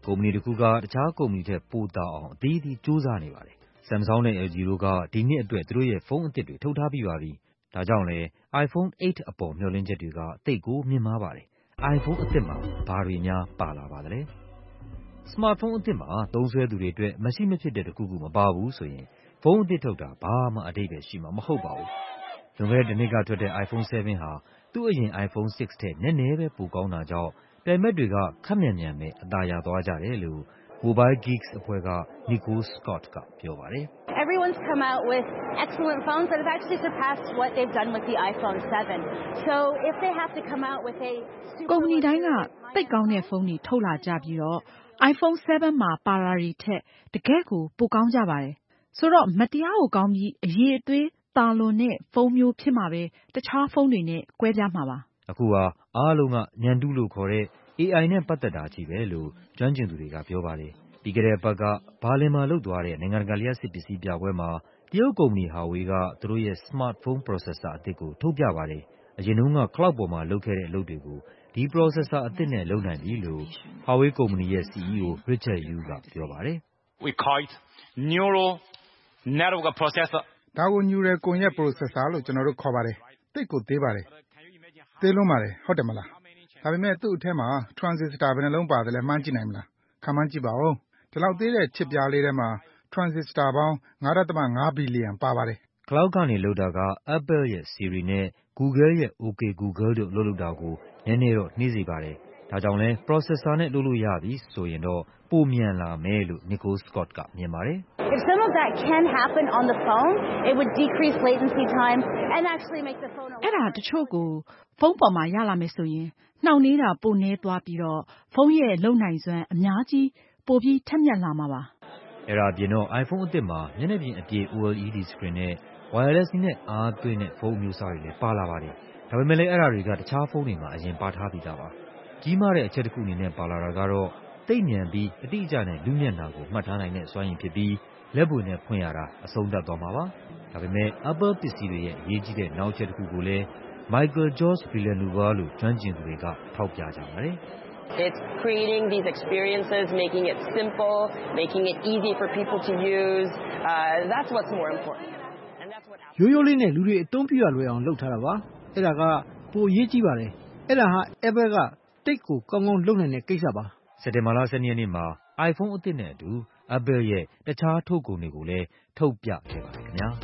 ကုမ္ပဏီတစ်ခုကတခြားကုမ္ပဏီထက်ပိုသာအောင်အသီးသီးကြိုးစားနေပါတယ်။ Samsung နဲ့ L G တို့ကဒီနှစ်အတွက်သူတို့ရဲ့ဖုန်းအသစ်တွေထုတ်ထားပြီးပါပြီ။ဒါကြောင့်လည်း iPhone eight အပေါ်မျှော်လင့်ချက်တွေကသိပ်ကိုမြင့်မားပါတယ်။ iPhone အသစ်မှာဘာတွေများပါလာပါသလဲ။ စမတ်ဖုန်းအသစ်မှာသုံးစွဲသူတွေအတွက်မရှိမဖြစ်တဲ့တစ်ခုခုမပါဘူးဆိုရင်ဖုန်းအသစ်ထုတ်တာဘာမှအဓိပ္ပာယ်ရှိမှာမဟုတ်ပါဘူး။လွန်ခဲ့တဲ့တစ်နှစ်ကထွက်တဲ့ iPhone seven ဟာသူ့အရင် iPhone six ထက်နည်းနည်းပဲပိုကောင်းတာကြောင့်ပြိုင်ဘက်တွေကခပ်မြန်မြန်ပဲအသာရသွားကြတယ်လို့ Mobile Geeks အဖွဲ့က Nicole Scott ကပြောပါတယ်။ Everyone's come out with excellent phones that have actually surpassed what they've done with the iPhone seven. So if they have to come out with a ကုမ္ပဏီတိုင်းကသိပ်ကောင်းတဲ့ဖုန်းတွေထုတ်လာကြပြီးတော့ iPhone seven မှာပါတာတွေထက်တကယ့်ကိုပိုကောင်းကြပါတယ်။ဆိုတော့မတရားကိုကောင်းပြီးအရည်အသွေးသာလွန်တဲ့ဖုန်းမျိုးဖြစ်မှာပဲတခြားဖုန်းတွေနဲ့ကွဲပြားမှာပါ။အခုဟာအားလုံးကဉာဏ်တုလို့ခေါ်တဲ့ A I နဲ့ပတ်သက်တာကြီးပဲလို့ကျွမ်းကျင်သူတွေကပြောပါတယ်။ပြီးခဲ့တဲ့အပတ်ကဘာလင်မှာလုပ်သွားတဲ့နိုင်ငံတကာလျှပ်စစ်ပစ္စည်းပြပွဲမှာတရုတ်ကုမ္ပဏီ Huawei ကသူတို့ရဲ့ Smartphone processor အသစ်ကိုထုတ်ပြပါတယ်။အရင်တုန်းက Cloud ပေါ်မှာလုပ်ခဲ့တဲ့အလုပ်တွေကိုဒီ processor အသစ်နဲ့လုပ်နိုင်ပြီလို့ Huawei ကုမ္ပဏီရဲ့ C E O Richard Yu ကပြောပါတယ်။ We call it neural network processor ဒါကို neural ကွန်ရက် processor လို့ကျွန်တော်တို့ခေါ်ပါတယ်။သိပ်ကိုသေးပါတယ်။သေးလွန်းပါတယ်ဟုတ်တယ်မလား။ဒါပေမဲ့သူ့အထဲမှာ transistor ဘယ်နှလုံးပါသလဲမှန်းကြည့်နိုင်မလား။ခန့်မှန်းကြည့်ပါဦး။ဒီလောက်သေးတဲ့ချစ်ပြားလေးထဲမှာ transistor ပေါင်း five point five ဘီလီယံပါပါတယ်။ Cloud ကနေလုပ်တာက Apple ရဲ့ Siri နဲ့ Google ရဲ့ OK Google တို့လုပ်လုပ်တာကိုနည်းနည်းတော့နှေးစေပါတယ်။ဒါကြောင့်လဲ processor နဲ့လုပ်လို့ရပြီဆိုရင်တော့ပိုမြန်လာမယ်လို့ Nicole Scott ကမြင်ပါတယ်။ If some of that can happen on the phone, it would decrease latency time and actually make the phone အဲ့ဒါတချို့ကိုဖုန်းပေါ်မှာရလာမယ်ဆိုရင်နှောင့်နှေးတာပိုနည်းသွားပြီးတော့ဖုန်းရဲ့လုံနိုင်စွမ်းအများကြီးပိုပြီးထက်မြက်လာမှာပါ။အဲ့ဒါအပြင်တော့ iPhone အသစ်မှာမျက်နှာပြင်အပြည့် O L E D screen နဲ့ wireless နဲ့အားသွင်းတဲ့ဖုန်းအမျိုးအစားတွေလည်းပါလာပါတယ်။ဒါပေမဲ့လည်းအဲ့ဒါတွေကတခြားဖုန်းတွေမှာအရင်ပါထားပြီးသားပါ။ကြီးမားတဲ့အချက်တစ်ခုအနေနဲ့ပါလာတာကတော့သိပ်မြန်ပြီးအတိအကျနဲ့လူမျက်နှာကိုမှတ်ထားနိုင်တဲ့စွမ်းရည်ဖြစ်ပြီးလက်ပွေနဲ့ဖွင့်ရတာအဆုံးသတ်သွားမှာပါ။ဒါပေမဲ့ Apple ပစ္စည်းတွေရဲ့အရေးကြီးတဲ့နောက်ချက်တစ်ခုကိုလည်း Michael George Villanueva လို့ကျွမ်းကျင်သူတွေကထောက်ပြကြပါတယ်။ It's creating these experiences, making it simple, making it easy for people to use. Uh, that's what's more important. And that's what ရိုးရိုးလေးနဲ့လူတွေအသုံးပြုရလွယ်အောင်လုပ်ထားတာပါ။အဲ့ဒါကပိုအရေးကြီးပါတယ်။အဲ့ဒါဟာ Apple ကတိတ်ကိုကောင်းကောင်းလုပ်နိုင်တဲ့ကိစ္စပါ။စက်တင်ဘာလtwelveရက်နေ့မှာ iPhone အသစ်နဲ့အတူ Apple ရဲ့တခြားထုတ်ကုန်တွေကိုလည်းထုတ်ပြခဲ့ပါတယ်ခင်ဗျာ။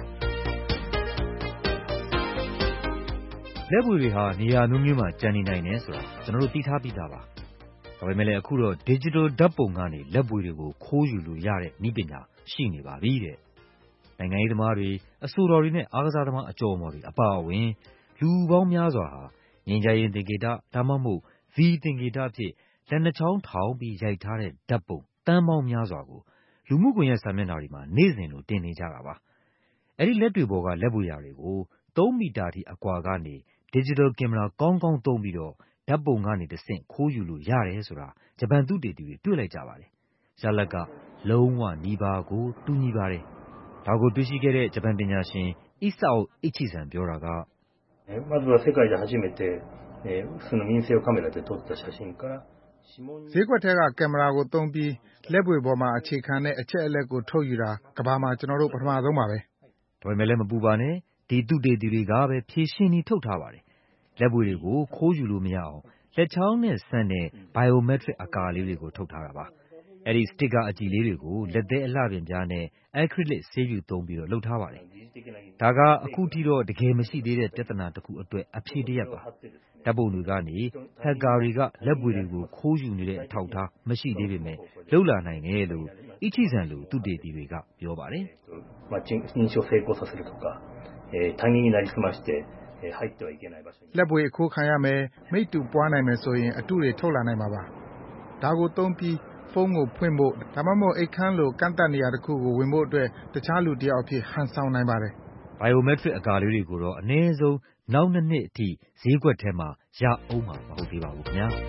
လက်ပွေတွေဟာနေရာမျိုးမျိုးမှာကျန်နေနိုင်တယ်ဆိုတာကျွန်တော်တို့သိထားပြီးသားပါ။ဒါပေမဲ့လည်းအခုတော့ digital ဓာတ်ပုံကနေလက်ပွေတွေကိုခိုးယူလို့ရတဲ့နည်းပညာရှိနေပါပြီတဲ့။နိုင်ငံရေးသမားတွေအဆိုတော်တွေနဲ့အားကစားသမားအကျော်အမော်တွေအပါအဝင်လူပေါင်းများစွာဟာငြိမ်းချမ်းရေးသင်္ကေတဒါမှမဟုတ် V သင်္ကေတအဖြစ်လက်နှစ်ချောင်းထောင်ပြီးရိုက်ထားတဲ့ဓာတ်ပုံတန်းပေါင်းများစွာကိုလူမှုကွန်ရက်စာမျက်နှာတွေမှာနေ့စဉ်လိုတင်နေကြတာပါ။အဲဒီလက်တွေပေါ်ကလက်ပွေရာတွေကိုthreeမီတာထိအကွာကနေ digital camera ကောင်းကောင်းသုံးပြီးတော့ဓာတ်ပုံကနေတဆင့်ခိုးယူလို့ရတယ်ဆိုတာဂျပန်သုတေသီတွေတွေ့လိုက်ကြပါတယ်။ရလဒ်ကလုံးဝနီးပါးကိုတူညီပါတယ်။ဒါကိုတွေ့ရှိခဲ့တဲ့ဂျပန်ပညာရှင် Isao Ichizan ပြောတာကまずは世界で初めてその民生用カメラで撮った写真からဈေးကွက်ထဲကကင်မရာကိုသုံးပြီးလက်ပွေပေါ်မှာအခြေခံတဲ့အချက်အလက်ကိုထုတ်ယူတာကမ္ဘာမှာကျွန်တော်တို့ပထမဆုံးပါပဲ။ဒါပေမဲ့လည်းမပူပါနဲ့ဒီသုတေသီတွေကပဲဖြည့်ရှင်းပြီးထုတ်ထားပါတယ်။လက်ပွေတွေကိုခိုးယူလို့မရအောင်လက်ချောင်းနဲ့ဆန့်တဲ့ biometric အကာလေးတွေကိုထုတ်ထားတာပါ။အဲဒီ sticker အကြည်လေးတွေကိုလက်သေးအလှပြင်ပြားနဲ့ acrylic ဆေးဖြူသုံးပြီးတော့လုပ်ထားပါတယ်။ဒါကအခုထိတော့တကယ်မရှိသေးတဲ့ပြဿနာတစ်ခုအတွက်အဖြေတစ်ရပ်ပါ။ဓာတ်ပုံတွေကနေ hacker တွေကလက်ပွေတွေကိုခိုးယူနေတဲ့အထောက်အထားမရှိသေးပေမဲ့လုပ်လာနိုင်တယ်လို့ Ichizan လို့သုတေသီတွေကပြောပါတယ်။認証成功させるとか他人になりすまして入ってはいけない場所にလက်ပွေအခိုးခံရမယ်မိတ္တူပွားနိုင်မယ်ဆိုရင်အတုတွေထုတ်လာနိုင်မှာပါ။ဒါကိုသုံးပြီးဖုန်းကိုဖွင့်ဖို့ဒါမှမဟုတ်အိတ်ခမ်းလိုကန့်သတ်နေရာတစ်ခုကိုဝင်ဖို့အတွက်တခြားလူတစ်ယောက်အဖြစ်ဟန်ဆောင်နိုင်ပါတယ်။ biometric အကာလေးတွေကိုတော့အနည်းဆုံးနောက်နှစ်နှစ်အထိဈေးကွက်ထဲမှာရအောင်မှာမဟုတ်သေးပါဘူးခင်ဗျာ။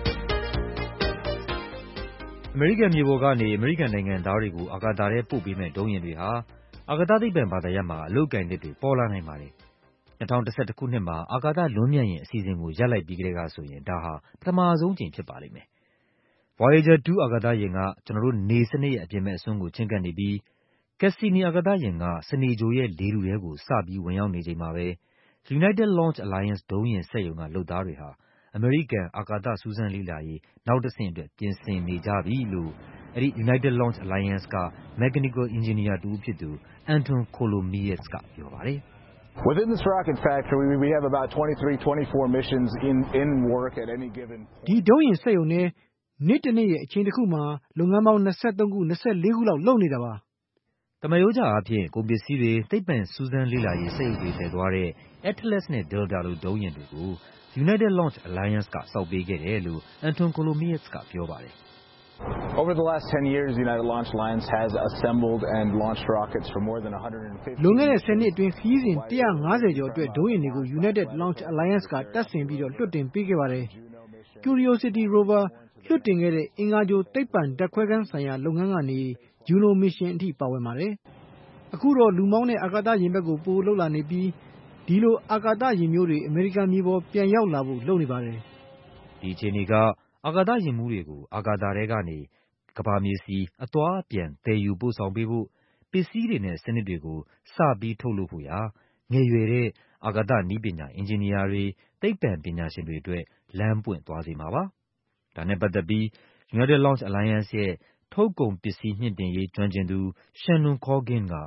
အမေရိကန်မြေပေါ်ကနေအမေရိကန်နိုင်ငံသားတွေကိုအာကာသထဲပို့ပေးမဲ့ဒုံးယာဉ်တွေဟာအာကာသသိပ္ပံဘာသာရပ်မှာအလုပ်ကိုင်တွေပေါ်လာနိုင်ပါတယ်။twenty elevenခုနှစ်မှာအာကာသလွန်းမြန်ယာဉ်အစီအစဉ်ကိုရပ်လိုက်ပြီးကတည်းကဆိုရင်ဒါဟာပထမဆုံးကြိမ်ဖြစ်ပါလိမ့်မယ်။ Voyager ทู အာကာသယာဉ်ကကျွန်တော်တို့နေစနစ်ရဲ့အပြင်ဘက်အစွန်းကိုချဉ်ကပ်နေပြီး Cassini အာကာသယာဉ်ကစနေဂြိုဟ်ရဲ့လေထုထဲကိုစပြီးဝင်ရောက်နေချိန်မှာပဲ United Launch Alliance ဒုံးယာဉ်စက်ရုံကလုပ်သားတွေဟာအမေရိကန်အာကာသစူးစမ်းလေ့လာရေးနောက်တစ်ဆင့်အတွက်ပြင်ဆင်နေကြပြီလို့အဲဒီ United Launch Alliance က Mechanical Engineer တဦးဖြစ်သူ Anton Coulommiers ကပြောပါတယ် Within this rocket factory, we have about twenty-three, twenty-four missions in, in work at any given point. ဒီဒုံးယာဉ်စက်ရုံနဲ့နေ့တစ်နေ့ရဲ့အချိန်တစ်ခုမှာလုပ်ငန်းပေါင်းtwenty-threeခု, twenty-fourခုလောက်လုပ်နေတာပါ။သမရိုးကျအားဖြင့်ကုန်ပစ္စည်းတွေသိပ္ပံစူးစမ်းလေ့လာရေးစက်ရုပ်တွေတည်သွားတဲ့ Atlas နဲ့ Delta လိုဒုံးယာဉ်တွေကို United Launch Alliance ကစောက်ပေးခဲ့တယ်လို့ Anton Coulommiers ကပြောပါတယ် Over the last ten years, the United Launch Alliance has assembled and launched rockets for more than one hundred fifty. လွန်ခဲ့တဲ့tenနှစ်အတွင်းခရီးစဉ်one fiftyကျော်အတွက်ဒုံးယာဉ်တွေကို United Launch Alliance ကတပ်ဆင်ပြီးတော့လွှတ်တင်ပေးခဲ့ပါတယ်။ Curiosity rover လွှတ်တင်ခဲ့တဲ့အင်္ဂါဂြိုဟ်သိပ္ပံဓာတ်ခွဲခန်းဆိုင်ရာလုပ်ငန်းကနေ Juno mission အထိပါဝင်ပါတယ်။အခုတော့လူမောင်းတဲ့အာကာသယာဉ်ဘက်ကိုပိုလုပ်လာနေပြီးဒီလိုအာကာသယာဉ်မျိုးတွေအမေရိကန်မြေပေါ်ပြန်ရောက်လာဖို့လုပ်နေပါတယ်။ဒီအခြေအနေကအာကာသယာဉ်မှူးတွေကိုအာကာသထဲကနေကမ္ဘာမြေစီအသွားအပြန်သယ်ယူပို့ဆောင်ပေးဖို့ပစ္စည်းတွေနဲ့စနစ်တွေကိုစပြီးထုတ်လုပ်ဖို့ရာငယ်ရွယ်တဲ့အာကာသနည်းပညာအင်ဂျင်နီယာတွေသိပ္ပံပညာရှင်တွေအတွက်လမ်းပွင့်သွားစေမှာပါ။ဒါနဲ့ပတ်သက်ပြီး United Launch Alliance ရဲ့ထုတ်ကုန်ပစ္စည်းမြှင့်တင်ရေးကျွမ်းကျင်သူ Shannon Corgin က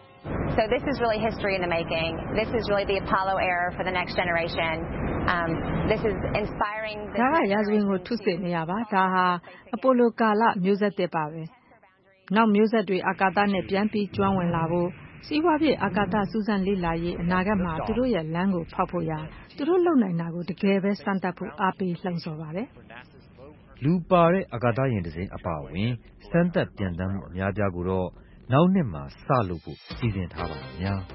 So this is really history in the making. This is really the Apollo era for the next generation. Um, this is inspiring. ဒါကရာဇဝင်ကိုထုစစ်နေရပါဒါဟာအပိုလိုကာလမျိုးဆက်တစ်ပါပဲနောက်မျိုးဆက်တွေအာကာသနဲ့ပြန်ပြီးကျွမ်းဝင်လာဖို့စီးပွားဖြစ်အာကာသစူးစမ်းလေ့လာရေးအနာဂတ်မှာသူတို့ရဲ့လမ်းကိုဖောက်ဖို့ရာသူတို့လုပ်နိုင်တာကိုတကယ်ပဲစမ်းသပ်ဖို့အားပေးလှုံ့ဆော်ပါတယ်လူပါတဲ့အာကာသယာဉ်တစ်စင်းအပါအဝင်စမ်းသပ်ပြန်တမ်းမှုအများပြားကိုတော့နောက်နှစ်မှာစလုပ်ဖို့စီစဉ်ထားပါမယ်များ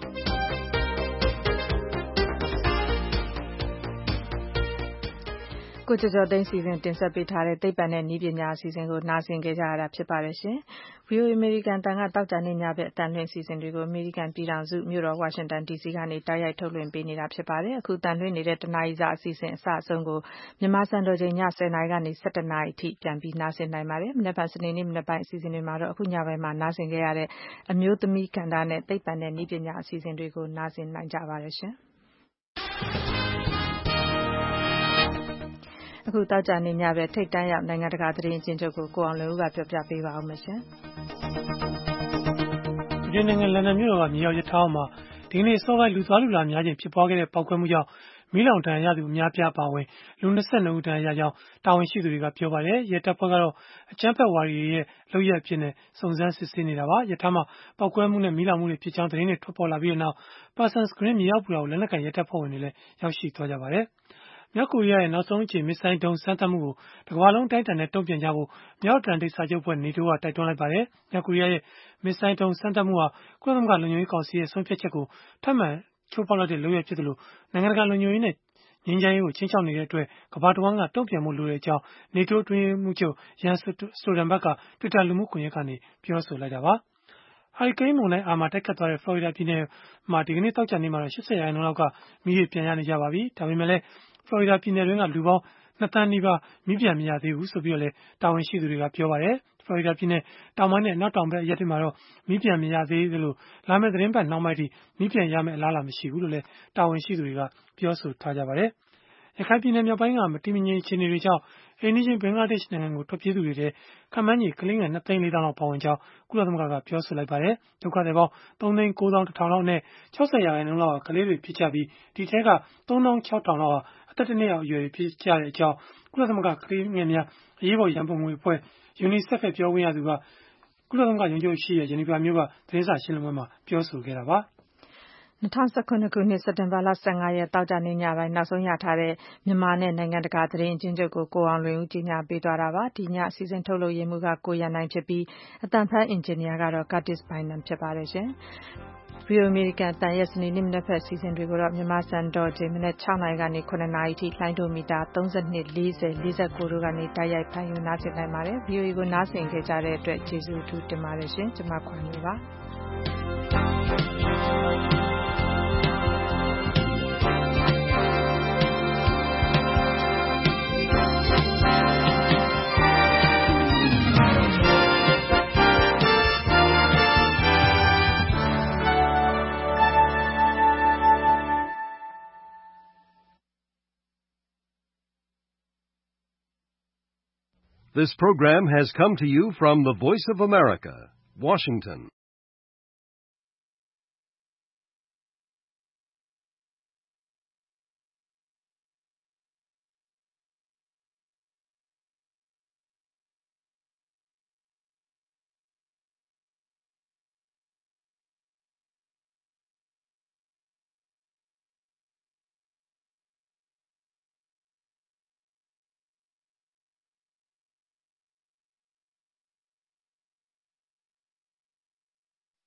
ကိုကျော်ကျော်သိန်းစီစဉ်တင်ဆက်ပေးထားတဲ့သိပ္ပံနဲ့နည်းပညာအစီအစဉ်ကိုနားဆင်ကြရတာဖြစ်ပါတယ်ရှင်။ V O A American တန်ကတောက်ကြနေညဘက်အတန်လွှင့်အစီအစဉ်တွေကို American ပြည်ထောင်စုမြို့တော် Washington D C ကနေတိုက်ရိုက်ထုတ်လွှင့်ပေးနေတာဖြစ်ပါတယ်။အခုတန်လွှင့်နေတဲ့တနာရီစာအစီအစဉ်အစအဆုံးကိုမြန်မာစံတော်ချိန်ညtenနာရီကနေsevenနာရီအထိပြန်ပြီးနားဆင်နိုင်ပါတယ်။မနက်ဖြန်စနေနေ့မနက်ပိုင်းအစီအစဉ်တွေမှာတော့အခုညပိုင်းမှာနားဆင်ကြရတဲ့အမျိုးသမီးကဏ္ဍနဲ့သိပ္ပံနဲ့နည်းပညာအစီအစဉ်တွေကိုနားဆင်နိုင်ကြပါတယ်ရှင်။အခုတောက်ကြနေညပဲထိတ်တန်းရောက်နိုင်ငံတကာသတင်းအချင်းချုပ်ကိုကိုအောင်လွင်ဦးကပြောပြပေးပါဦးမယ်ရှင်။ဒီနိုင်ငံလန်ဒန်မြို့တော်ကမြေရောက်ရထားမှာဒီကနေ့စောပိုင်းလူသွားလူလာများခြင်းဖြစ်ပွားခဲ့တဲ့ပောက်ကွဲမှုကြောင့်မီးလောင်ဒဏ်ရာရသူအများပြားပါဝင်လူtwenty-twoဦးဒဏ်ရာရကြောင်းတာဝန်ရှိသူတွေကပြောပါတယ်။ရဲတပ်ဖွဲ့ကတော့အကြမ်းဖက်ဝါဒီတွေရဲ့လုပ်ရက်အဖြစ်နဲ့စုံစမ်းစစ်ဆေးနေတာပါ။ရထားမှာပောက်ကွဲမှုနဲ့မီးလောင်မှုတွေဖြစ်ကြောင်းသတင်းတွေထွက်ပေါ်လာပြီးတဲ့နောက် Parsons Green မြေရောက်ပူတာကိုလက်နက်ကိုင်ရဲတပ်ဖွဲ့ဝင်တွေလည်းရောက်ရှိသွားကြပါတယ်။မြောက်ကိုရီးယားရဲ့နောက်ဆုံးအကြိမ်မစ်ဆိုင်းဒုံးစမ်းသပ်မှုကိုတကမ္ဘာလုံးအတိုင်းအတာနဲ့တုံ့ပြန်ကြဖို့မြောက်အတ္တလန်တိတ်စာချုပ်အဖွဲ့ NATO ကတိုက်တွန်းလိုက်ပါတယ်။မြောက်ကိုရီးယားရဲ့မစ်ဆိုင်းဒုံးစမ်းသပ်မှုဟာကုလသမဂ္ဂလုံခြုံရေးကောင်စီရဲ့ဆုံးဖြတ်ချက်ကိုထပ်မံချိုးဖောက်လိုက်တဲ့လုပ်ရပ်ဖြစ်သလိုနိုင်ငံတကာလုံခြုံရေးနဲ့ငြိမ်းချမ်းရေးကိုခြိမ်းခြောက်နေတဲ့အတွက်ကမ္ဘာတဝန်းကတုံ့ပြန်မှုလိုတဲ့အကြောင်း NATO အတွင်းရေးမှူးချုပ် Jens Stoltenberg က Twitter လူမှုကွန်ရက်ကနေပြောဆိုလိုက်တာပါ။ဟာရီကိန်းမုန်တိုင်းအာမာတိုက်ခတ်သွားတဲ့ဖလော်ရီဒါပြည်နယ်မှာဒီကနေ့သောကြာနေ့မှာတော့eightyရာခိုင်နှုန်းလောက်ကမီးတွေပြန်ရနေကြပါပြီ။ဒါပေမဲ့လည်းဖလော်ရီဒါပြည်နယ်တွင်းကလူပေါင်းtwoသန်းနီးပါးမီးပြန်မရသေးဘူးဆိုပြီးတော့လည်းတာဝန်ရှိသူတွေကပြောပါတယ်။ဖလော်ရီဒါပြည်နယ်တောင်ပိုင်းနဲ့အနောက်တောင်ဘက်အရပ်တွေမှာတော့မီးပြန်မရသေးသလိုလာမယ့်သတင်းပတ်နှောင်းပိုင်းထိမီးပြန်ရမယ့်အလားအလာမရှိဘူးလို့လည်းတာဝန်ရှိသူတွေကပြောဆိုထားကြပါတယ်။ရခိုင်ပြည်နယ်မြောက်ပိုင်းကမတည်မငြိမ်အခြေအနေတွေကြောင့်အိမ်နီးချင်းဘင်္ဂလားဒေ့ရှ်နိုင်ငံကိုထွက်ပြေးသူတွေထဲခန့်မှန်းခြေကလေးငယ်twoသိန်း၄သောင်းလောက်ပါဝင်ကြောင်းကုလသမဂ္ဂကပြောဆိုလိုက်ပါတယ်။ဒုက္ခသည်ပေါင်းthreeသိန်းnineသောင်းoneထောင်လောက်နဲ့sixtyရာခိုင်နှုန်းလောက်ကကလေးတွေဖြစ်ကြပြီးဒီထဲကthreeသောင်းsixထောင်လောက်ဟာအသက်တစ်နှစ်အောက်အရွယ်တွေဖြစ်ကြတဲ့အကြောင်းကုလသမဂ္ဂကလေးငယ်များအရေးပေါ်ရန်ပုံငွေအဖွဲ့ UNICEF ရဲ့ပြောခွင့်ရသူကကုလသမဂ္ဂရုံးချုပ်ရှိတဲ့ဂျနီဗာမြို့ကသတင်းစာရှင်းလင်းပွဲမှာပြောဆိုခဲ့တာပါ။ twenty nineteenခုနှစ်စက်တင်ဘာလfifteenရက်တောက်ကြနေညပိုင်းနောက်ဆုံးရထားတဲ့မြန်မာနဲ့နိုင်ငံတကာသတင်းအချင်းချုပ်ကိုကိုအောင်လွင်ဦးကြီးညာပေးသွားတာပါဒီညအစီအစဉ်ထုတ်လုပ်ရေးမှူးကကိုရန်နိုင်ဖြစ်ပြီးအတန်ဖန်အင်ဂျင်နီယာကတော့ Curtis Bynum ဖြစ်ပါတယ်ရှင်။ V O A American တန်ရဲ့စနေနေ့မနက်ဖက်စီစဉ်တွေကိုတော့မြန်မာစံတော်ချိန်မနက်sixနာရီကနေsevenနာရီထိလှိုင်းဒိုမီတာthirty-two, forty, forty-nineတို့ကနေတိုက်ရိုက်ဖမ်းယူနားဆင်နိုင်ပါတယ်။ V O A ကိုနားဆင်ကြတဲ့အတွက်ကျေးဇူးအထူးတင်ပါတယ်ရှင်။ကျွန်မခွန်နေပါ။ This program has come to you from the Voice of America, Washington.